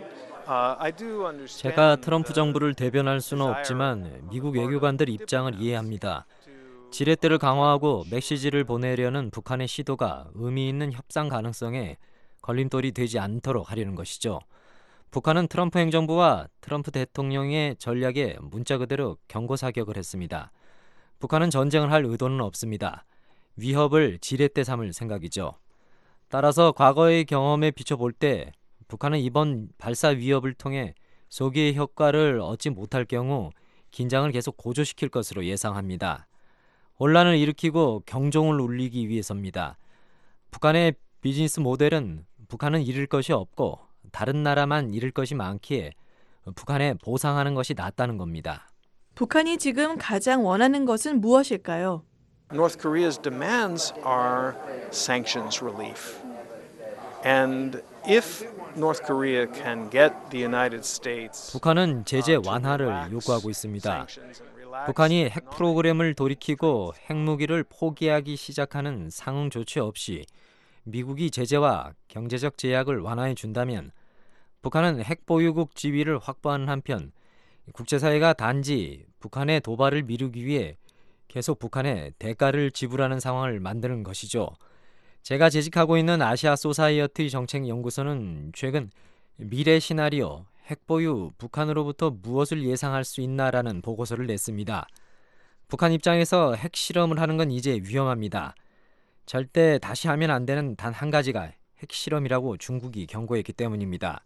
제가 트럼프 정부를 대변할 수는 없지만 미국 외교관들 입장을 이해합니다. 지렛대를 강화하고 메시지를 보내려는 북한의 시도가 의미 있는 협상 가능성에 걸림돌이 되지 않도록 하려는 것이죠. 북한은 트럼프 행정부와 트럼프 대통령의 전략에 문자 그대로 경고 사격을 했습니다. 북한은 전쟁을 할 의도는 없습니다. 위협을 지렛대 삼을 생각이죠. 따라서 과거의 경험에 비춰볼 때 북한은 이번 발사 위협을 통해 소기의 효과를 얻지 못할 경우 긴장을 계속 고조시킬 것으로 예상합니다. 혼란을 일으키고 경종을 울리기 위해서입니다. 북한의 비즈니스 모델은 북한은 잃을 것이 없고 다른 나라만 잃을 것이 많기에 북한에 보상하는 것이 낫다는 겁니다. 북한이 지금 가장 원하는 것은 무엇일까요? North Korea's demands are sanctions relief. And if North Korea can get the United States 북한은 제재 완화를 요구하고 있습니다. 북한이 핵 프로그램을 돌이키고 핵무기를 포기하기 시작하는 상응 조치 없이 미국이 제재와 경제적 제약을 완화해 준다면 북한은 핵 보유국 지위를 확보하는 한편 국제사회가 단지 북한의 도발을 미루기 위해 계속 북한에 대가를 지불하는 상황을 만드는 것이죠. 제가 재직하고 있는 아시아 소사이어티 정책연구소는 최근 미래 시나리오, 핵보유, 북한으로부터 무엇을 예상할 수 있나라는 보고서를 냈습니다. 북한 입장에서 핵실험을 하는 건 이제 위험합니다. 절대 다시 하면 안 되는 단 한 가지가 핵실험이라고 중국이 경고했기 때문입니다.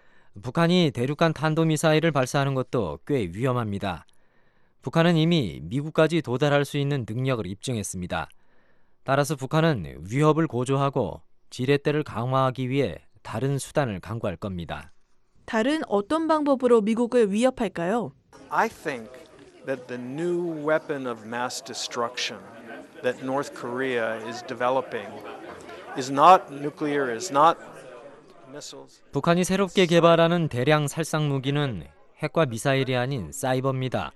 북한이 대륙간 탄도미사일을 발사하는 것도 꽤 위험합니다. 북한은 이미 미국까지 도달할 수 있는 능력을 입증했습니다. 따라서 북한은 위협을 고조하고 지렛대를 강화하기 위해 다른 수단을 강구할 겁니다. 다른 어떤 방법으로 미국을 위협할까요? I think that the new weapon of mass destruction that North Korea is developing is not nuclear, is not missiles. 북한이 새롭게 개발하는 대량 살상 무기는 핵과 미사일이 아닌 사이버입니다.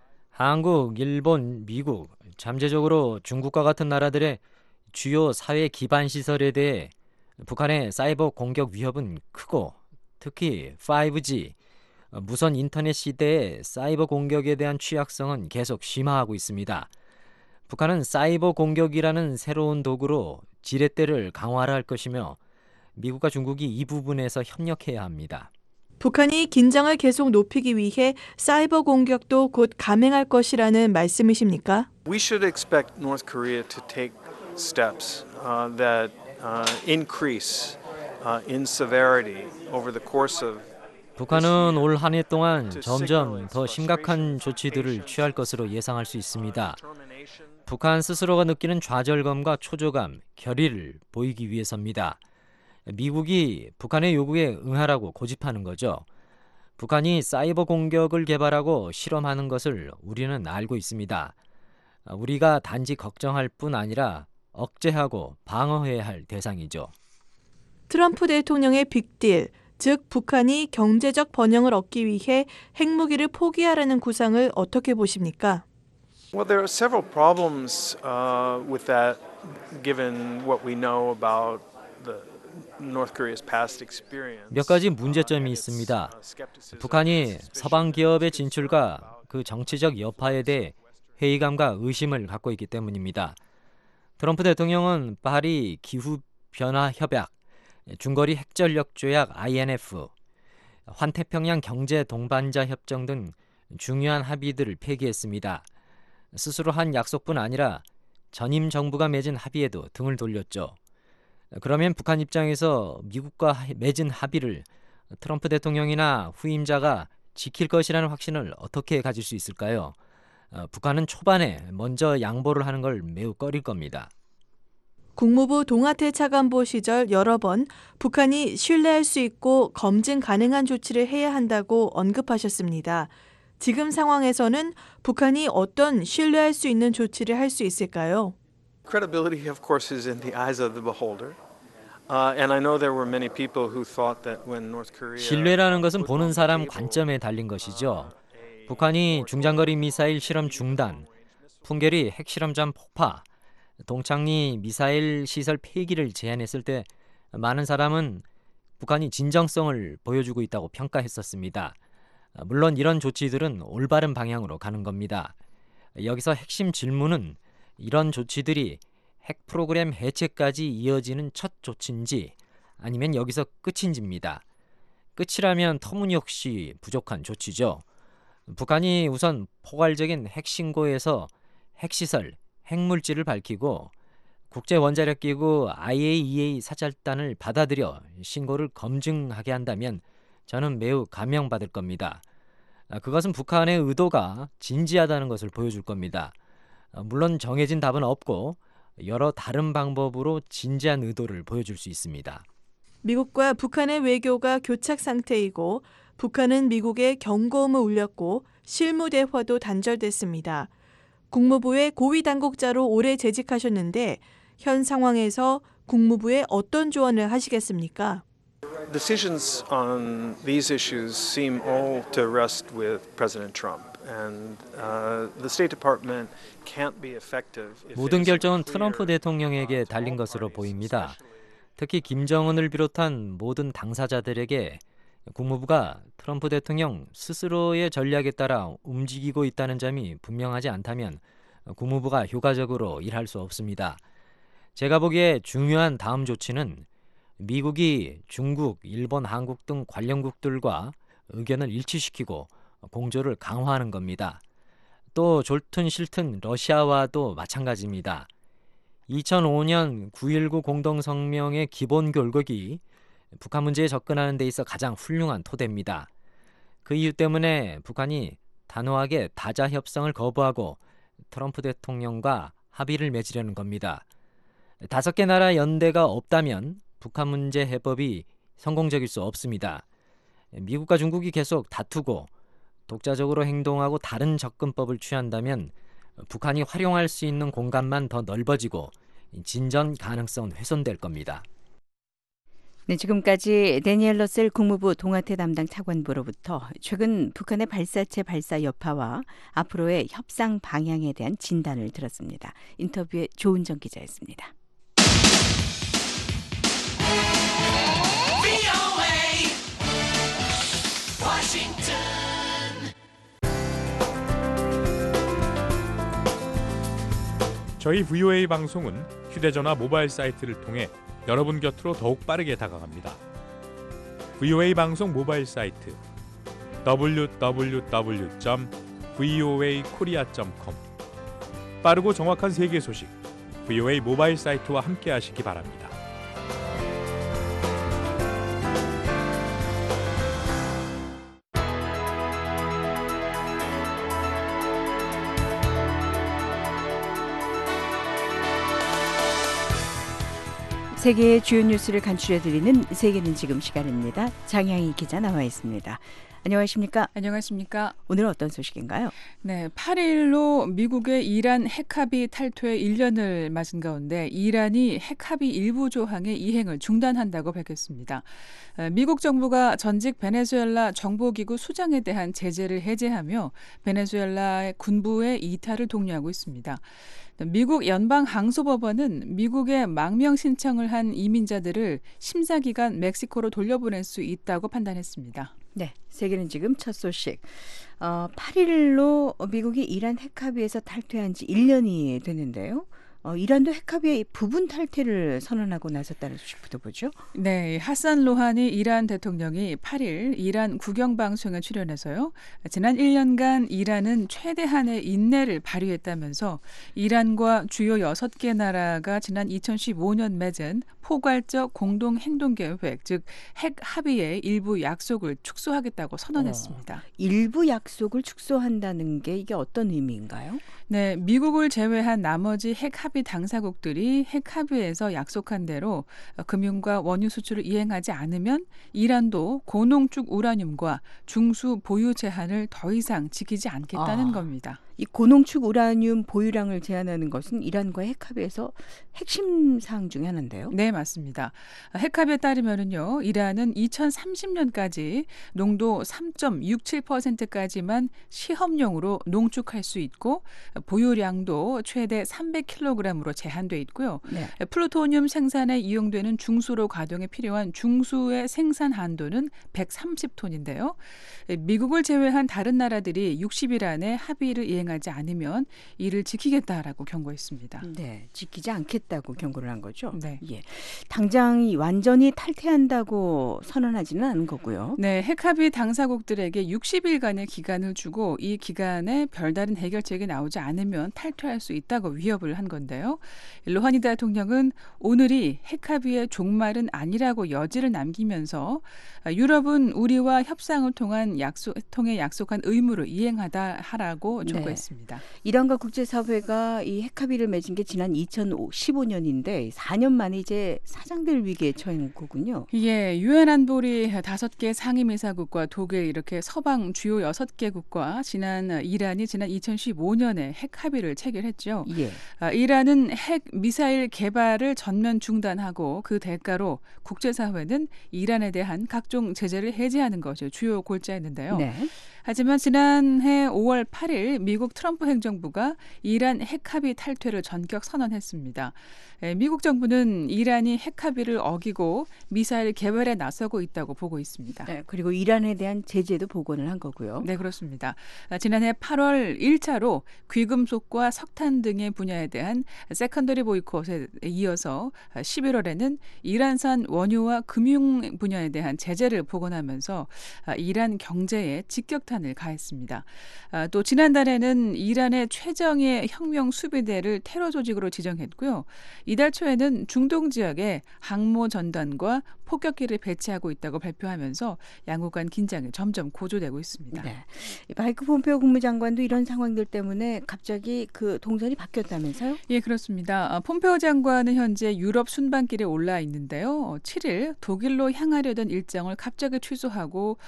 한국, 일본, 미국, 잠재적으로 중국과 같은 나라들의 주요 사회 기반 시설에 대해 북한의 사이버 공격 위협은 크고 특히 5G, 무선 인터넷 시대의 사이버 공격에 대한 취약성은 계속 심화하고 있습니다. 북한은 사이버 공격이라는 새로운 도구로 지렛대를 강화할 것이며 미국과 중국이 이 부분에서 협력해야 합니다. 북한이 긴장을 계속 높이기 위해 사이버 공격도 곧 감행할 것이라는 말씀이십니까? We should expect North Korea to take steps that increase in severity over the course of 북한은 올 한 해 동안 점점 더 심각한 조치들을 취할 것으로 예상할 수 있습니다. 북한 스스로가 느끼는 좌절감과 초조감, 결의를 보이기 위해서입니다. 미국이 북한의 요구에 응하라고 고집하는 거죠. 북한이 사이버 공격을 개발하고 실험하는 것을 우리는 알고 있습니다. 우리가 단지 걱정할 뿐 아니라 억제하고 방어해야 할 대상이죠. 트럼프 대통령의 빅딜, 즉 북한이 경제적 번영을 얻기 위해 핵무기를 포기하라는 구상을 어떻게 보십니까? Well, there are several problems with that, given what we know about the North Korea's past experience. 몇 가지 문제점이 있습니다. 북한이 서방 기업의 진출과 그 정치적 여파에 대해 회의감과 의심을 갖고 있기 때문입니다. 트럼프 대통령은 파리 기후변화 협약, 중거리 핵전력 조약 INF, 환태평양 경제 동반자 협정 등 중요한 합의들을 폐기했습니다. 스스로 한 약속뿐 아니라 전임 정부가 맺은 합의에도 등을 돌렸죠. 그러면 북한 입장에서 미국과 맺은 합의를 트럼프 대통령이나 후임자가 지킬 것이라는 확신을 어떻게 가질 수 있을까요? 북한은 초반에 먼저 양보를 하는 걸 매우 꺼릴 겁니다. 국무부 동아태 차관보 시절 여러 번 북한이 신뢰할 수 있고 검증 가능한 조치를 해야 한다고 언급하셨습니다. 지금 상황에서는 북한이 어떤 신뢰할 수 있는 조치를 할 수 있을까요? Credibility, of course, is in the eyes of the beholder. And I know there were many people who thought that when North Korea 신뢰라는 것은 보는 사람 관점에 달린 것이죠. 북한이 중장거리 미사일 실험 중단, 풍계리 핵실험장 폭파, 동창리 미사일 시설 폐기를 제안했을 때 많은 사람은 북한이 진정성을 보여주고 있다고 평가했었습니다. 물론 이런 조치들은 올바른 방향으로 가는 겁니다. 여기서 핵심 질문은 이런 조치들이 핵 프로그램 해체까지 이어지는 첫 조치인지 아니면 여기서 끝인지입니다. 끝이라면 터무니없이 부족한 조치죠. 북한이 우선 포괄적인 핵 신고에서 핵시설, 핵물질을 밝히고 국제원자력기구 IAEA 사절단을 받아들여 신고를 검증하게 한다면 저는 매우 감명받을 겁니다. 그것은 북한의 의도가 진지하다는 것을 보여줄 겁니다. 물론 정해진 답은 없고 여러 다른 방법으로 진지한 의도를 보여줄 수 있습니다. 미국과 북한의 외교가 교착 상태이고 북한은 미국에 경고음을 울렸고 실무 대화도 단절됐습니다. 국무부의 고위 당국자로 오래 재직하셨는데 현 상황에서 국무부에 어떤 조언을 하시겠습니까? Decisions on these issues seem all to rest with President Trump, and the State Department can't be effective. 모든 결정은 트럼프 대통령에게 달린 것으로 보입니다. 특히 김정은을 비롯한 모든 당사자들에게 국무부가 트럼프 대통령 스스로의 전략에 따라 움직이고 있다는 점이 분명하지 않다면 국무부가 효과적으로 일할 수 없습니다. 제가 보기에 중요한 다음 조치는 미국이 중국, 일본, 한국 등 관련국들과 의견을 일치시키고 공조를 강화하는 겁니다. 또 좋든 싫든 러시아와도 마찬가지입니다. 2005년 9.19 공동성명의 기본 결국이 북한 문제에 접근하는 데 있어 가장 훌륭한 토대입니다. 그 이유 때문에 북한이 단호하게 다자 협상을 거부하고 트럼프 대통령과 합의를 맺으려는 겁니다. 5개 나라 연대가 없다면 북한 문제 해법이 성공적일 수 없습니다. 미국과 중국이 계속 다투고 독자적으로 행동하고 다른 접근법을 취한다면 북한이 활용할 수 있는 공간만 더 넓어지고 진전 가능성은 훼손될 겁니다. 네, 지금까지 데니엘 러셀 국무부 동아태 담당 차관보로부터 최근 북한의 발사체 발사 여파와 앞으로의 협상 방향에 대한 진단을 들었습니다. 인터뷰에 조은정 기자였습니다. 저희 VOA 방송은 휴대전화 모바일 사이트를 통해 여러분 곁으로 더욱 빠르게 다가갑니다. VOA 방송 모바일 사이트 www.voakorea.com 빠르고 정확한 세계 소식 VOA 모바일 사이트와 함께 하시기 바랍니다. 세계의 주요 뉴스를 간추려드리는 세계는 지금 시간입니다. 장향희 기자 나와 있습니다. 안녕하십니까? 안녕하십니까? 오늘은 어떤 소식인가요? 네, 8일로 미국의 이란 핵합의 탈퇴 1년을 맞은 가운데 이란이 핵합의 일부 조항의 이행을 중단한다고 밝혔습니다. 미국 정부가 전직 베네수엘라 정보기구 수장에 대한 제재를 해제하며 베네수엘라의 군부의 이탈을 독려하고 있습니다. 미국 연방항소법원은 미국에 망명 신청을 한 이민자들을 심사기간 멕시코로 돌려보낼 수 있다고 판단했습니다. 네, 세계는 지금 첫 소식. 8일로 미국이 이란 핵합의에서 탈퇴한 지 1년이 됐는데요. 이란도 핵합의의 부분 탈퇴를 선언하고 나섰다는 소식부터 보죠. 네, 하산 로하니 이란 대통령이 8일 이란 국영방송에 출연해서요. 지난 1년간 이란은 최대한의 인내를 발휘했다면서 이란과 주요 6개 나라가 지난 2015년 맺은 포괄적 공동행동계획, 즉 핵합의의 일부 약속을 축소하겠다고 선언했습니다. 일부 약속을 축소한다는 게 이게 어떤 의미인가요? 네, 미국을 제외한 나머지 핵합의 당사국들이 핵합의에서 약속한 대로 금융과 원유 수출을 이행하지 않으면 이란도 고농축 우라늄과 중수 보유 제한을 더 이상 지키지 않겠다는 겁니다. 이 고농축 우라늄 보유량을 제한하는 것은 이란과의 핵합의에서 핵심 사항 중에 하나인데요. 네, 맞습니다. 핵합의에 따르면은요, 이란은 2030년까지 농도 3.67%까지만 시험용으로 농축할 수 있고 보유량도 최대 300kg으로 제한돼 있고요. 네. 플루토늄 생산에 이용되는 중수로 가동에 필요한 중수의 생산 한도는 130톤인데요. 미국을 제외한 다른 나라들이 60일 안에 합의를 이행하지 않으면 이를 지키겠다라고 경고했습니다. 네, 지키지 않겠다고 경고를 한 거죠. 네. 예. 당장 완전히 탈퇴한다고 선언하지는 않은 거고요. 네, 핵합의 당사국들에게 60일간의 기간을 주고 이 기간에 별다른 해결책이 나오지 않으면 탈퇴할 수 있다고 위협을 한 건데요. 로하니 대통령은 오늘이 핵합의의 종말은 아니라고 여지를 남기면서 유럽은 우리와 협상을 통해 약속한 의무를 이행하라고 촉구했습니다. 이란과 국제사회가 이 핵합의를 맺은 게 지난 2015년인데 4년 만에 이제 사장될 위기에 처한 거군요. 예, 유엔 안보리 5개 상임이사국과 독일 이렇게 서방 주요 6개국과 이란이 지난 2015년에 핵합의를 체결했죠. 예. 이란은 핵 미사일 개발을 전면 중단하고 그 대가로 국제사회는 이란에 대한 각종 제재를 해제하는 것이 주요 골자였는데요. 네. 하지만 지난해 5월 8일 미국 트럼프 행정부가 이란 핵합의 탈퇴를 전격 선언했습니다. 미국 정부는 이란이 핵 합의를 어기고 미사일 개발에 나서고 있다고 보고 있습니다. 네, 그리고 이란에 대한 제재도 복원을 한 거고요. 네, 그렇습니다. 지난해 8월 1차로 귀금속과 석탄 등의 분야에 대한 세컨더리 보이콧에 이어서 11월에는 이란산 원유와 금융 분야에 대한 제재를 복원하면서 이란 경제에 직격탄을 가했습니다. 또 지난달에는 이란의 최정예 혁명 수비대를 테러 조직으로 지정했고요. 이달 초에는 중동 지역에 항모 전단과 폭격기를 배치하고 있다고 발표하면서 양국 간 긴장이 점점 고조되고 있습니다. 네. 마이크 폼페오 국무장관도 이런 상황들 때문에 갑자기 그 동선이 바뀌었다면서요? 예, 그렇습니다. 폼페오 장관은 현재 유럽 순방길에 올라 있는데요. 7일 독일로 향하려던 일정을 갑자기 취소하고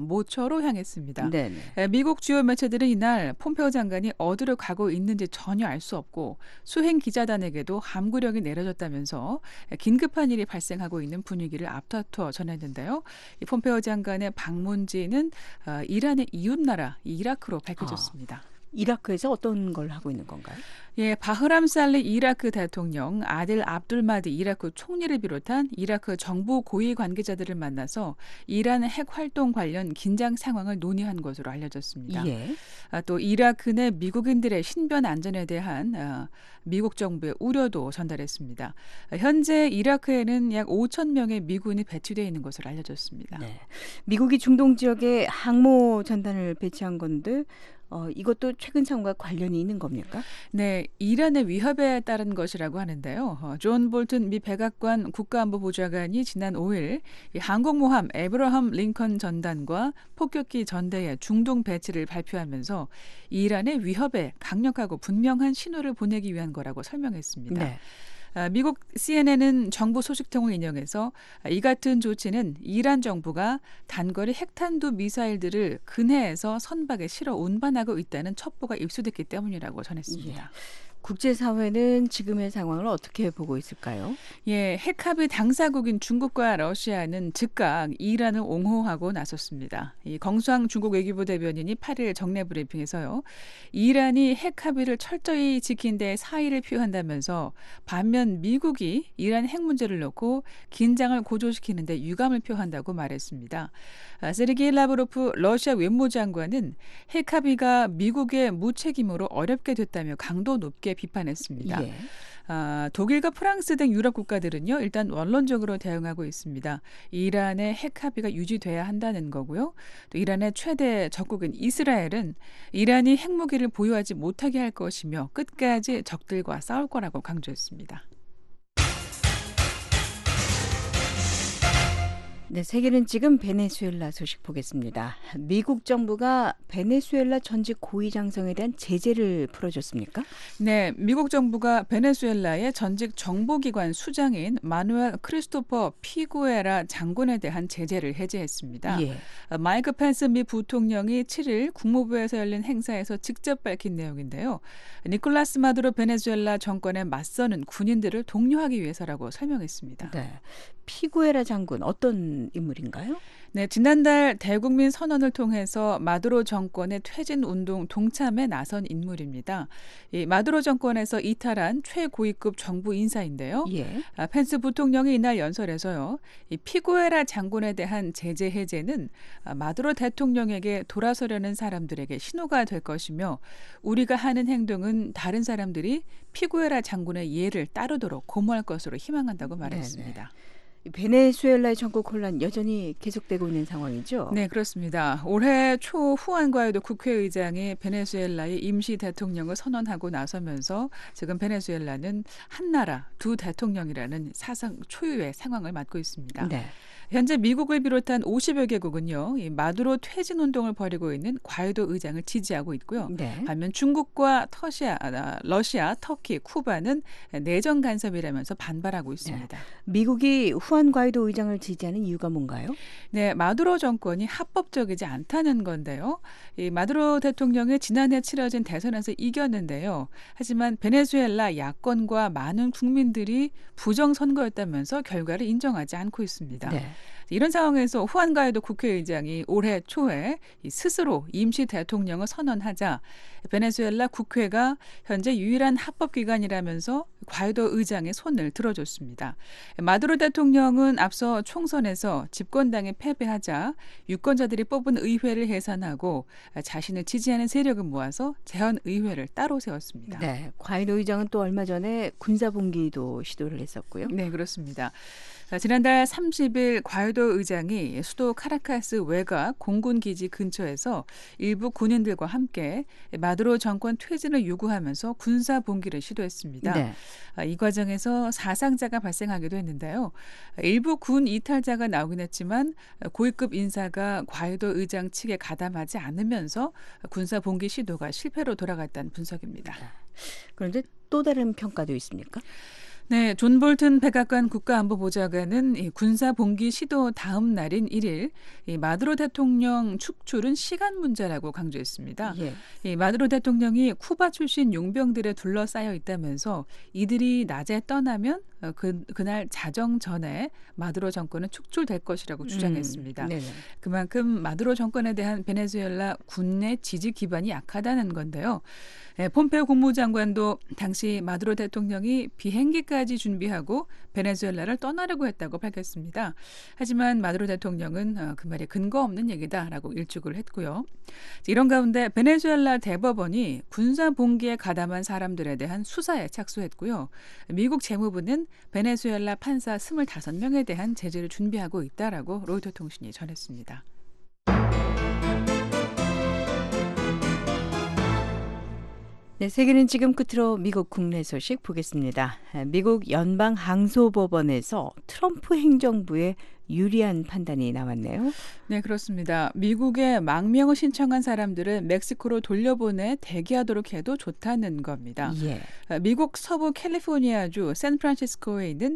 모처로 향했습니다. 네네. 미국 주요 매체들은 이날 폼페오 장관이 어디로 가고 있는지 전혀 알 수 없고 수행 기자단에게도 함구령이 내려졌다면서 긴급한 일이 발생하고 있는 분위기를 앞다투어 전했는데요. 이 폼페오 장관의 방문지는 이란의 이웃나라 이라크로 밝혀졌습니다. 이라크에서 어떤 걸 하고 있는 건가요? 예, 바흐람 살리 이라크 대통령, 아딜 압둘 마디 이라크 총리를 비롯한 이라크 정부 고위 관계자들을 만나서 이란 핵 활동 관련 긴장 상황을 논의한 것으로 알려졌습니다. 예. 또 이라크 내 미국인들의 신변 안전에 대한 미국 정부의 우려도 전달했습니다. 현재 이라크에는 약 5천 명의 미군이 배치되어 있는 것으로 알려졌습니다. 네. 미국이 중동 지역에 항모 전단을 배치한 건데 이것도 최근 상황과 관련이 있는 겁니까? 네, 이란의 위협에 따른 것이라고 하는데요. 존 볼튼 미 백악관 국가안보보좌관이 지난 5일 이 항공모함 에브러함 링컨 전단과 폭격기 전대의 중동 배치를 발표하면서 이란의 위협에 강력하고 분명한 신호를 보내기 위한 거라고 설명했습니다. 네. 미국 CNN은 정부 소식통을 인용해서 이 같은 조치는 이란 정부가 단거리 핵탄두 미사일들을 근해에서 선박에 실어 운반하고 있다는 첩보가 입수됐기 때문이라고 전했습니다. 예. 국제사회는 지금의 상황을 어떻게 보고 있을까요? 예, 핵합의 당사국인 중국과 러시아는 즉각 이란을 옹호하고 나섰습니다. 이 경수왕 중국 외교부 대변인이 8일 정례 브리핑에서요. 이란이 핵합의를 철저히 지킨 데 사의를 표한다면서 반면 미국이 이란 핵 문제를 놓고 긴장을 고조시키는 데 유감을 표한다고 말했습니다. 세르게이 라브로프 러시아 외무장관은 핵합의가 미국의 무책임으로 어렵게 됐다며 강도 높게 비판했습니다. 예. 독일과 프랑스 등 유럽 국가들은요. 일단 원론적으로 대응하고 있습니다. 이란의 핵 합의가 유지돼야 한다는 거고요. 또 이란의 최대 적국인 이스라엘은 이란이 핵무기를 보유하지 못하게 할 것이며 끝까지 적들과 싸울 거라고 강조했습니다. 네, 세계는 지금 베네수엘라 소식 보겠습니다. 미국 정부가 베네수엘라 전직 고위 장성에 대한 제재를 풀어줬습니까? 네, 미국 정부가 베네수엘라의 전직 정보기관 수장인 마누엘 크리스토퍼 피구에라 장군에 대한 제재를 해제했습니다. 예. 마이크 펜스 미 부통령이 7일 국무부에서 열린 행사에서 직접 밝힌 내용인데요. 니콜라스 마두로 베네수엘라 정권에 맞서는 군인들을 독려하기 위해서라고 설명했습니다. 네. 피구에라 장군 어떤 인물인가요? 네, 지난달 대국민 선언을 통해서 마두로 정권의 퇴진 운동 동참에 나선 인물입니다. 이 마두로 정권에서 이탈한 최고위급 정부 인사인데요. 예. 펜스 부통령이 이날 연설에서요. 이 피구에라 장군에 대한 제재 해제는 마두로 대통령에게 돌아서려는 사람들에게 신호가 될 것이며 우리가 하는 행동은 다른 사람들이 피구에라 장군의 예를 따르도록 고무할 것으로 희망한다고 말했습니다. 네네. 베네수엘라의 정국 혼란 여전히 계속되고 있는 상황이죠? 네, 그렇습니다. 올해 초 후안 과이도 국회의장이 베네수엘라의 임시 대통령을 선언하고 나서면서 지금 베네수엘라는 한 나라 두 대통령이라는 사상 초유의 상황을 맞고 있습니다. 네. 현재 미국을 비롯한 50여 개국은요, 이 마두로 퇴진 운동을 벌이고 있는 과이도 의장을 지지하고 있고요. 네. 반면 중국과 러시아, 터키, 쿠바는 내정 간섭이라면서 반발하고 있습니다. 네. 미국이 후안 과이도 의장을 지지하는 이유가 뭔가요? 네, 마두로 정권이 합법적이지 않다는 건데요. 이 마두로 대통령이 지난해 치러진 대선에서 이겼는데요. 하지만 베네수엘라 야권과 많은 국민들이 부정 선거였다면서 결과를 인정하지 않고 있습니다. 네. 이런 상황에서 후안 가이도 국회의장이 올해 초에 스스로 임시 대통령을 선언하자 베네수엘라 국회가 현재 유일한 합법기관이라면서 과이도 의장의 손을 들어줬습니다. 마두로 대통령은 앞서 총선에서 집권당에 패배하자 유권자들이 뽑은 의회를 해산하고 자신을 지지하는 세력을 모아서 재헌의회를 따로 세웠습니다. 네, 과이도 의장은 또 얼마 전에 군사봉기도 시도를 했었고요. 네, 그렇습니다. 지난달 30일 과이도 의장이 수도 카라카스 외곽 공군기지 근처에서 일부 군인들과 함께 마두로 정권 퇴진을 요구하면서 군사봉기를 시도했습니다. 네. 이 과정에서 사상자가 발생하기도 했는데요. 일부 군 이탈자가 나오긴 했지만 고위급 인사가 과이도 의장 측에 가담하지 않으면서 군사봉기 시도가 실패로 돌아갔다는 분석입니다. 그런데 또 다른 평가도 있습니까? 네, 존 볼튼 백악관 국가안보보좌관은 이 군사봉기 시도 다음 날인 1일 이 마두로 대통령 축출은 시간 문제라고 강조했습니다. 예. 이 마두로 대통령이 쿠바 출신 용병들에 둘러싸여 있다면서 이들이 낮에 떠나면 그날 자정 전에 마두로 정권은 축출될 것이라고 주장했습니다. 그만큼 마두로 정권에 대한 베네수엘라 군내 지지 기반이 약하다는 건데요. 폼페오 국무장관도 당시 마두로 대통령이 비행기까지 준비하고 베네수엘라를 떠나려고 했다고 밝혔습니다. 하지만 마두로 대통령은 그 말이 근거 없는 얘기다라고 일축을 했고요. 이런 가운데 베네수엘라 대법원이 군사봉기에 가담한 사람들에 대한 수사에 착수했고요. 미국 재무부는 베네수엘라 판사 25명에 대한 제재를 준비하고 있다라고 로이터 통신이 전했습니다. 네, 세계는 지금 끝으로 미국 국내 소식 보겠습니다. 미국 연방항소법원에서 트럼프 행정부의 유리한 판단이 나왔네요. 네, 그렇습니다. 미국에 망명을 신청한 사람들을 멕시코로 돌려보내 대기하도록 해도 좋다는 겁니다. 예. 미국 서부 캘리포니아주 샌프란시스코에 있는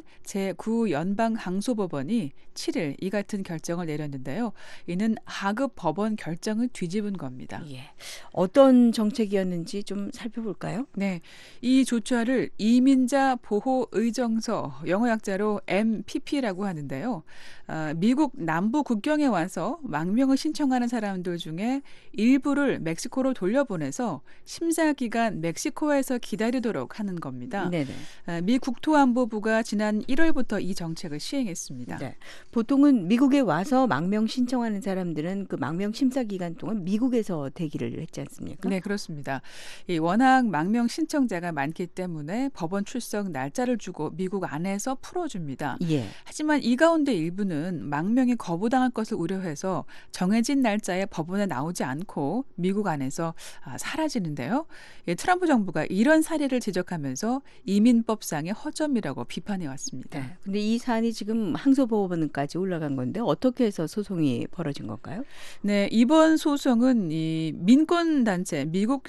제9연방항소법원이 7일 이 같은 결정을 내렸는데요. 이는 하급 법원 결정을 뒤집은 겁니다. 예. 어떤 정책이었는지 좀 살펴볼까요? 네, 이 조처를 이민자 보호 의정서, 영어 약자로 MPP라고 하는데요. 미국 남부 국경에 와서 망명을 신청하는 사람들 중에 일부를 멕시코로 돌려보내서 심사 기간 멕시코에서 기다리도록 하는 겁니다. 미 국토안보부가 지난 1월부터 이 정책을 시행했습니다. 네. 보통은 미국에 와서 망명 신청하는 사람들은 그 망명 심사 기간 동안 미국에서 대기를 했지 않습니까? 네, 그렇습니다. 워낙 망명 신청자가 많기 때문에 법원 출석 날짜를 주고 미국 안에서 풀어줍니다. 예. 하지만 이 가운데 일부는 망명이 거부당할 것을 우려해서 정해진 날짜에 법원에 나오지 않고 미국 안에서 사라지는데요. 트럼프 정부가 이런 사례를 지적하면서 이민법상의 허점이라고 비판해 왔습니다. 그런데 이 사안이 지금 항소법원까지 올라간 건데 어떻게 해서 소송이 벌어진 건가요? 네, 이번 소송은 이 민권단체 미국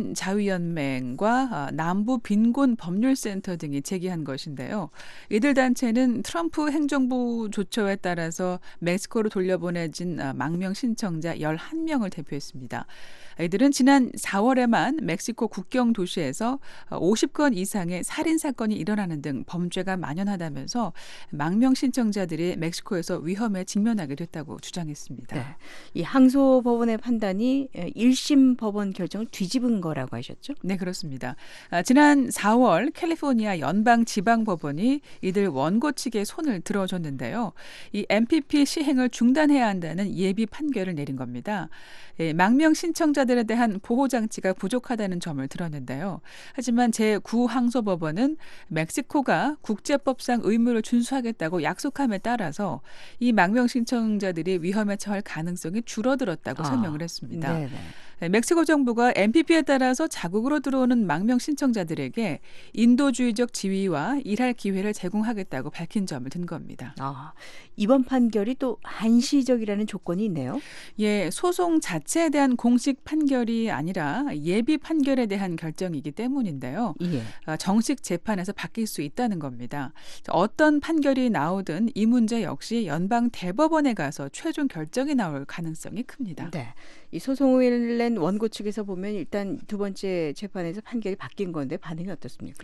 시민자유연맹과 남부 빈곤법률센터 등이 제기한 것인데요. 이들 단체는 트럼프 행정부 조처에 따라서 멕시코로 돌려보내진 망명 신청자 11명을 대표했습니다. 이들은 지난 4월에만 멕시코 국경 도시에서 50건 이상의 살인 사건이 일어나는 등 범죄가 만연하다면서 망명 신청자들이 멕시코에서 위험에 직면하게 됐다고 주장했습니다. 네. 이 항소법원의 판단이 1심 법원 결정을 뒤집은 거라고 하셨죠? 네, 그렇습니다. 지난 4월 캘리포니아 연방지방법원이 이들 원고 측에 손을 들어줬는데요. 이 MPP 시행을 중단해야 한다는 예비 판결을 내린 겁니다. 망명 신청자들에 대한 보호장치가 부족하다는 점을 들었는데요. 하지만 제9항소법원은 멕시코가 국제법상 의무를 준수하겠다고 약속함에 따라서 이 망명 신청자들이 위험에 처할 가능성이 줄어들었다고 설명을 했습니다. 네네. 멕시코 정부가 MPP에 따라서 자국으로 들어오는 망명 신청자들에게 인도주의적 지위와 일할 기회를 제공하겠다고 밝힌 점을 든 겁니다. 이번 판결이 또 한시적이라는 조건이 있네요. 예, 소송 자체에 대한 공식 판결이 아니라 예비 판결에 대한 결정이기 때문인데요. 예. 정식 재판에서 바뀔 수 있다는 겁니다. 어떤 판결이 나오든 이 문제 역시 연방 대법원에 가서 최종 결정이 나올 가능성이 큽니다. 네. 이 소송을 낸 원고 측에서 보면 일단 두 번째 재판에서 판결이 바뀐 건데 반응이 어떻습니까?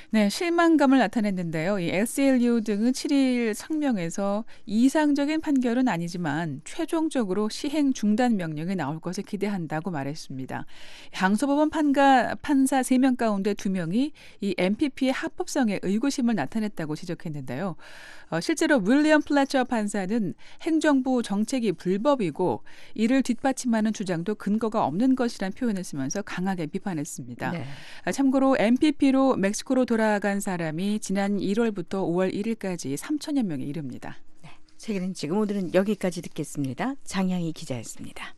네, 실망감을 나타냈는데요. 이 ACLU 등은 7일 성명에서 이상적인 판결은 아니지만 최종적으로 시행 중단 명령이 나올 것을 기대한다고 말했습니다. 항소법원 판사 3명 가운데 2명이 이 MPP의 합법성에 의구심을 나타냈다고 지적했는데요. 실제로 윌리엄 플래처 판사는 행정부 정책이 불법이고 이를 뒷받침하는 주장도 근거가 없는 것이란 표현을 쓰면서 강하게 비판했습니다. 네. 참고로 MPP로 멕시코로 돌아간 사람이 지난 1월부터 5월 1일까지 3천여 명에 이릅니다. 네, 세계는 지금 오늘은 여기까지 듣겠습니다. 장향희 기자였습니다.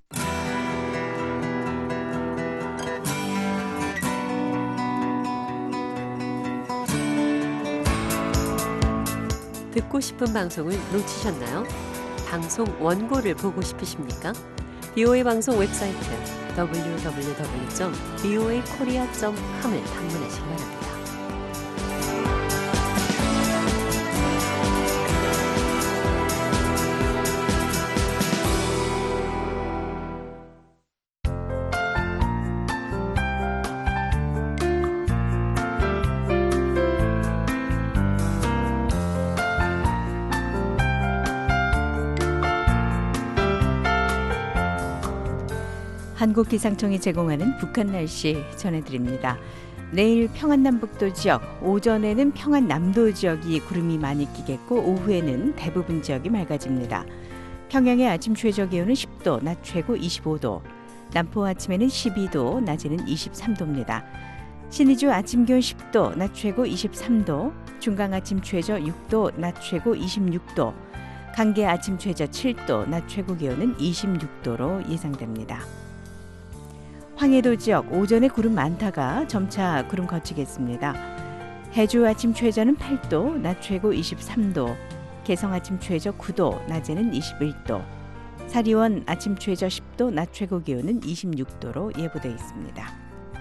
듣고 싶은 방송을 놓치셨나요? 방송 원고를 보고 싶으십니까? VOA 방송 웹사이트 www.voakorea.com을 방문하시기 바랍니다. 한국기상청이 제공하는 북한 날씨 전해드립니다. 내일 평안남북도 지역, 오전에는 평안남도 지역이 구름이 많이 끼겠고 오후에는 대부분 지역이 맑아집니다. 평양의 아침 최저 기온은 10도, 낮 최고 25도, 남포 아침에는 12도, 낮에는 23도입니다. 신의주 아침 기온 10도, 낮 최고 23도, 중강 아침 최저 6도, 낮 최고 26도, 강계 아침 최저 7도, 낮 최고 기온은 26도로 예상됩니다. 황해도 지역 오전에 구름 많다가 점차 구름 거치겠습니다. 해주 아침 최저는 8도, 낮 최고 23도, 개성 아침 최저 9도, 낮에는 21도, 사리원 아침 최저 10도, 낮 최고 기온은 26도로 예보되어 있습니다.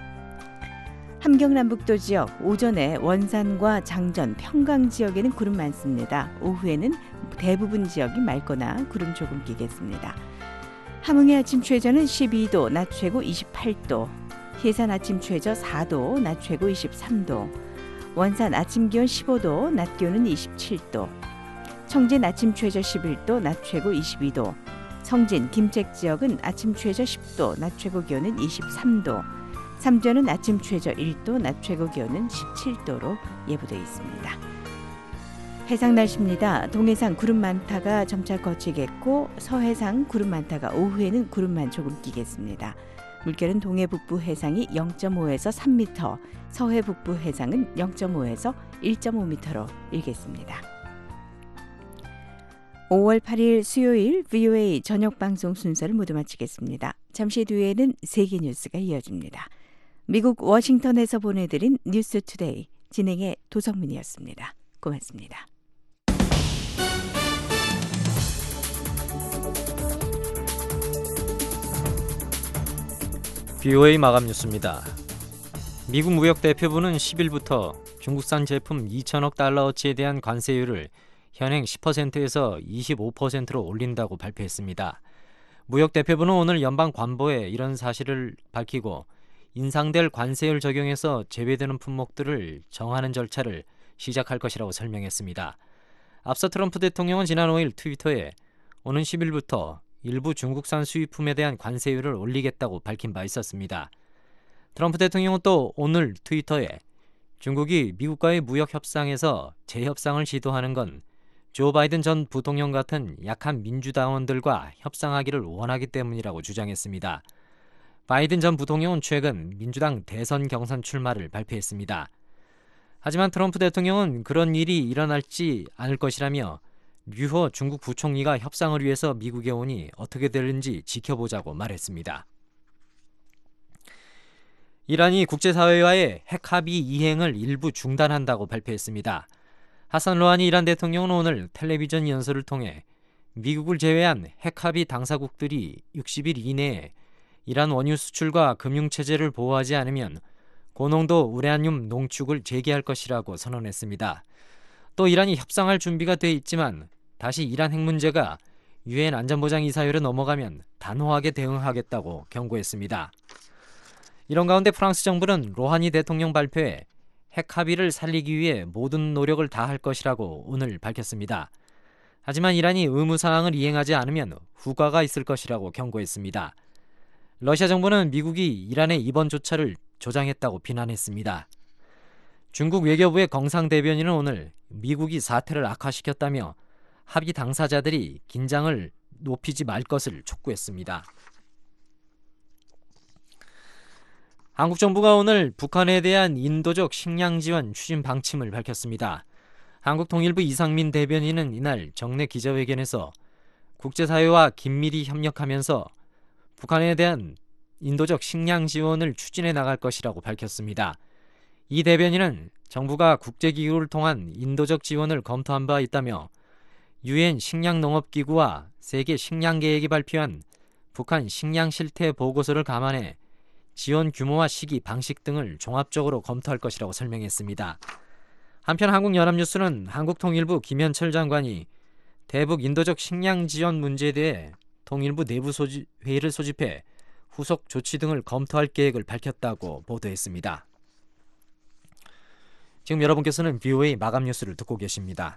함경남북도 지역 오전에 원산과 장전, 평강 지역에는 구름 많습니다. 오후에는 대부분 지역이 맑거나 구름 조금 끼겠습니다. 함흥의 아침 최저는 12도, 낮 최고 28도, 해산 아침 최저 4도, 낮 최고 23도, 원산 아침 기온 15도, 낮 기온은 27도, 청진 아침 최저 11도, 낮 최고 22도, 성진, 김책 지역은 아침 최저 10도, 낮 최고 기온은 23도, 삼전은 아침 최저 1도, 낮 최고 기온은 17도로 예보되어 있습니다. 해상 날씨입니다. 동해상 구름 많다가 점차 거치겠고 서해상 구름 많다가 오후에는 구름만 조금 끼겠습니다. 물결은 동해 북부 해상이 0.5에서 3m, 서해 북부 해상은 0.5에서 1.5m로 일겠습니다. 5월 8일 수요일 VOA 저녁 방송 순서를 모두 마치겠습니다. 잠시 뒤에는 세계 뉴스가 이어집니다. 미국 워싱턴에서 보내드린 뉴스 투데이 진행의 도성문이었습니다. 고맙습니다. VOA 마감 뉴스입니다. 미국 무역대표부는 10일부터 중국산 제품 2천억 달러어치에 대한 관세율을 현행 10%에서 25%로 올린다고 발표했습니다. 무역대표부는 오늘 연방관보에 이런 사실을 밝히고 인상될 관세율 적용에서 제외되는 품목들을 정하는 절차를 시작할 것이라고 설명했습니다. 앞서 트럼프 대통령은 지난 5일 트위터에 오는 10일부터 일부 중국산 수입품에 대한 관세율을 올리겠다고 밝힌 바 있었습니다. 트럼프 대통령은 또 오늘 트위터에 중국이 미국과의 무역 협상에서 재협상을 시도하는 건 조 바이든 전 부통령 같은 약한 민주당원들과 협상하기를 원하기 때문이라고 주장했습니다. 바이든 전 부통령은 최근 민주당 대선 경선 출마를 발표했습니다. 하지만 트럼프 대통령은 그런 일이 일어날지 않을 것이라며 류호 중국 부총리가 협상을 위해서 미국에 오니 어떻게 되는지 지켜보자고 말했습니다. 이란이 국제사회와의 핵합의 이행을 일부 중단한다고 발표했습니다. 하산 로하니 이란 대통령은 오늘 텔레비전 연설을 통해 미국을 제외한 핵합의 당사국들이 60일 이내에 이란 원유 수출과 금융체제를 보호하지 않으면 고농도 우라늄 농축을 재개할 것이라고 선언했습니다. 또 이란이 협상할 준비가 돼 있지만 다시 이란 핵 문제가 유엔 안전보장이사회로 넘어가면 단호하게 대응하겠다고 경고했습니다. 이런 가운데 프랑스 정부는 로하니 대통령 발표에 핵 합의를 살리기 위해 모든 노력을 다할 것이라고 오늘 밝혔습니다. 하지만 이란이 의무사항을 이행하지 않으면 후과가 있을 것이라고 경고했습니다. 러시아 정부는 미국이 이란의 이번 조처를 조장했다고 비난했습니다. 중국 외교부의 경상 대변인은 오늘 미국이 사태를 악화시켰다며 합의 당사자들이 긴장을 높이지 말 것을 촉구했습니다. 한국 정부가 오늘 북한에 대한 인도적 식량 지원 추진 방침을 밝혔습니다. 한국통일부 이상민 대변인은 이날 정례 기자회견에서 국제사회와 긴밀히 협력하면서 북한에 대한 인도적 식량 지원을 추진해 나갈 것이라고 밝혔습니다. 이 대변인은 정부가 국제기구를 통한 인도적 지원을 검토한 바 있다며 유엔 식량농업기구와 세계 식량계획이 발표한 북한 식량 실태 보고서를 감안해 지원 규모와 시기, 방식 등을 종합적으로 검토할 것이라고 설명했습니다. 한편 한국연합뉴스는 한국통일부 김현철 장관이 대북 인도적 식량 지원 문제에 대해 통일부 내부 회의를 소집해 후속 조치 등을 검토할 계획을 밝혔다고 보도했습니다. 지금 여러분께서는 VOA 마감 뉴스를 듣고 계십니다.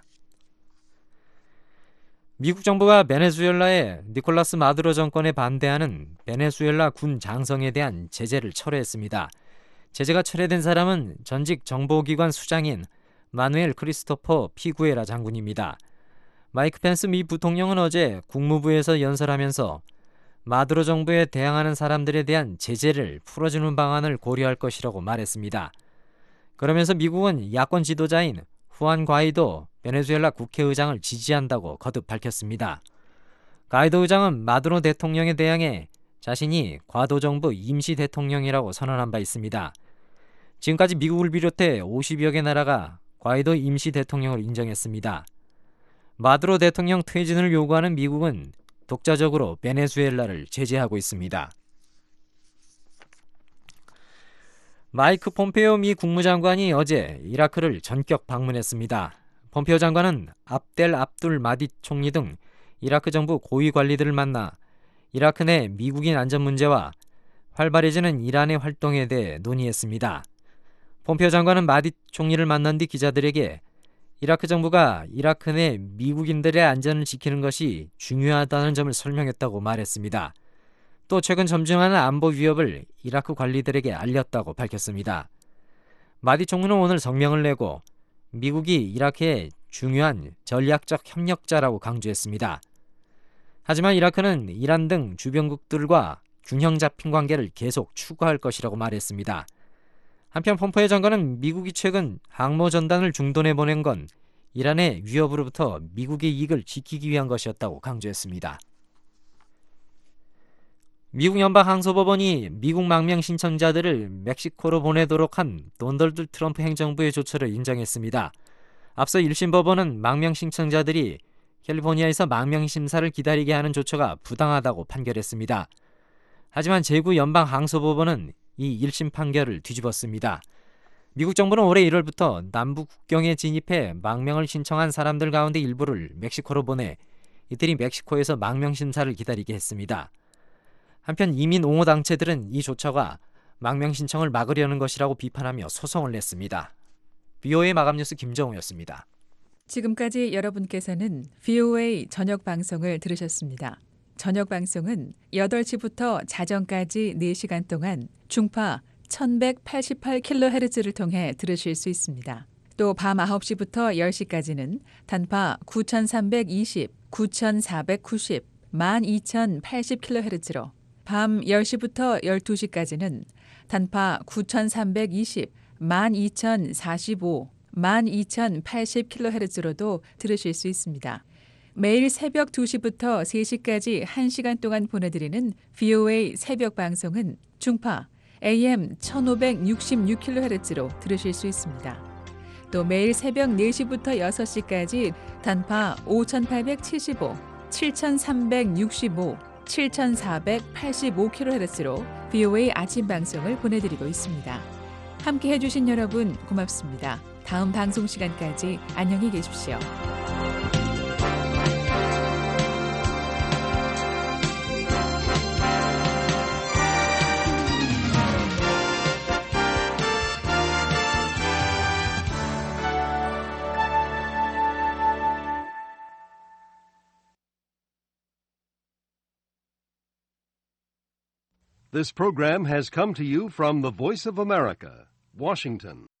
미국 정부가 베네수엘라의 니콜라스 마두로 정권에 반대하는 베네수엘라 군 장성에 대한 제재를 철회했습니다. 제재가 철회된 사람은 전직 정보기관 수장인 마누엘 크리스토퍼 피구에라 장군입니다. 마이크 펜스 미 부통령은 어제 국무부에서 연설하면서 마두로 정부에 대항하는 사람들에 대한 제재를 풀어주는 방안을 고려할 것이라고 말했습니다. 그러면서 미국은 야권 지도자인 후안 과이도 베네수엘라 국회의장을 지지한다고 거듭 밝혔습니다. 과이도 의장은 마두로 대통령에 대항해 자신이 과도정부 임시 대통령이라고 선언한 바 있습니다. 지금까지 미국을 비롯해 50여 개 나라가 과이도 임시 대통령을 인정했습니다. 마두로 대통령 퇴진을 요구하는 미국은 독자적으로 베네수엘라를 제재하고 있습니다. 마이크 폼페오 미 국무장관이 어제 이라크를 전격 방문했습니다. 폼페오 장관은 압델 압둘 마디 총리 등 이라크 정부 고위 관리들을 만나 이라크 내 미국인 안전 문제와 활발해지는 이란의 활동에 대해 논의했습니다. 폼페오 장관은 마디 총리를 만난 뒤 기자들에게 이라크 정부가 이라크 내 미국인들의 안전을 지키는 것이 중요하다는 점을 설명했다고 말했습니다. 또 최근 점증하는 안보 위협을 이라크 관리들에게 알렸다고 밝혔습니다. 마디 총리는 오늘 성명을 내고 미국이 이라크의 중요한 전략적 협력자라고 강조했습니다. 하지만 이라크는 이란 등 주변국들과 균형 잡힌 관계를 계속 추구할 것이라고 말했습니다. 한편 폼페오 장관은 미국이 최근 항모 전단을 중동에 보낸 건 이란의 위협으로부터 미국의 이익을 지키기 위한 것이었다고 강조했습니다. 미국 연방항소법원이 미국 망명 신청자들을 멕시코로 보내도록 한 도널드 트럼프 행정부의 조처를 인정했습니다. 앞서 1심 법원은 망명 신청자들이 캘리포니아에서 망명 심사를 기다리게 하는 조처가 부당하다고 판결했습니다. 하지만 제구 연방항소법원은 이 1심 판결을 뒤집었습니다. 미국 정부는 올해 1월부터 남북 국경에 진입해 망명을 신청한 사람들 가운데 일부를 멕시코로 보내 이들이 멕시코에서 망명 심사를 기다리게 했습니다. 한편 이민 옹호 단체들은 이 조처가 망명 신청을 막으려는 것이라고 비판하며 소송을 냈습니다. VOA 마감 뉴스 김정우였습니다. 지금까지 여러분께서는 VOA 저녁 방송을 들으셨습니다. 저녁 방송은 8시부터 자정까지 4시간 동안 중파 1188kHz를 통해 들으실 수 있습니다. 또 밤 9시부터 10시까지는 단파 9320, 9490, 12080kHz로 밤 10시부터 12시까지는 단파 9320, 12045, 12080kHz로도 들으실 수 있습니다. 매일 새벽 2시부터 3시까지 1시간 동안 보내드리는 VOA 새벽 방송은 중파 AM 1566kHz로 들으실 수 있습니다. 또 매일 새벽 4시부터 6시까지 단파 5875, 7365, 7485kHz로 VOA 아침 방송을 보내드리고 있습니다. 함께 해주신 여러분 고맙습니다. 다음 방송 시간까지 안녕히 계십시오. This program has come to you from the Voice of America, Washington.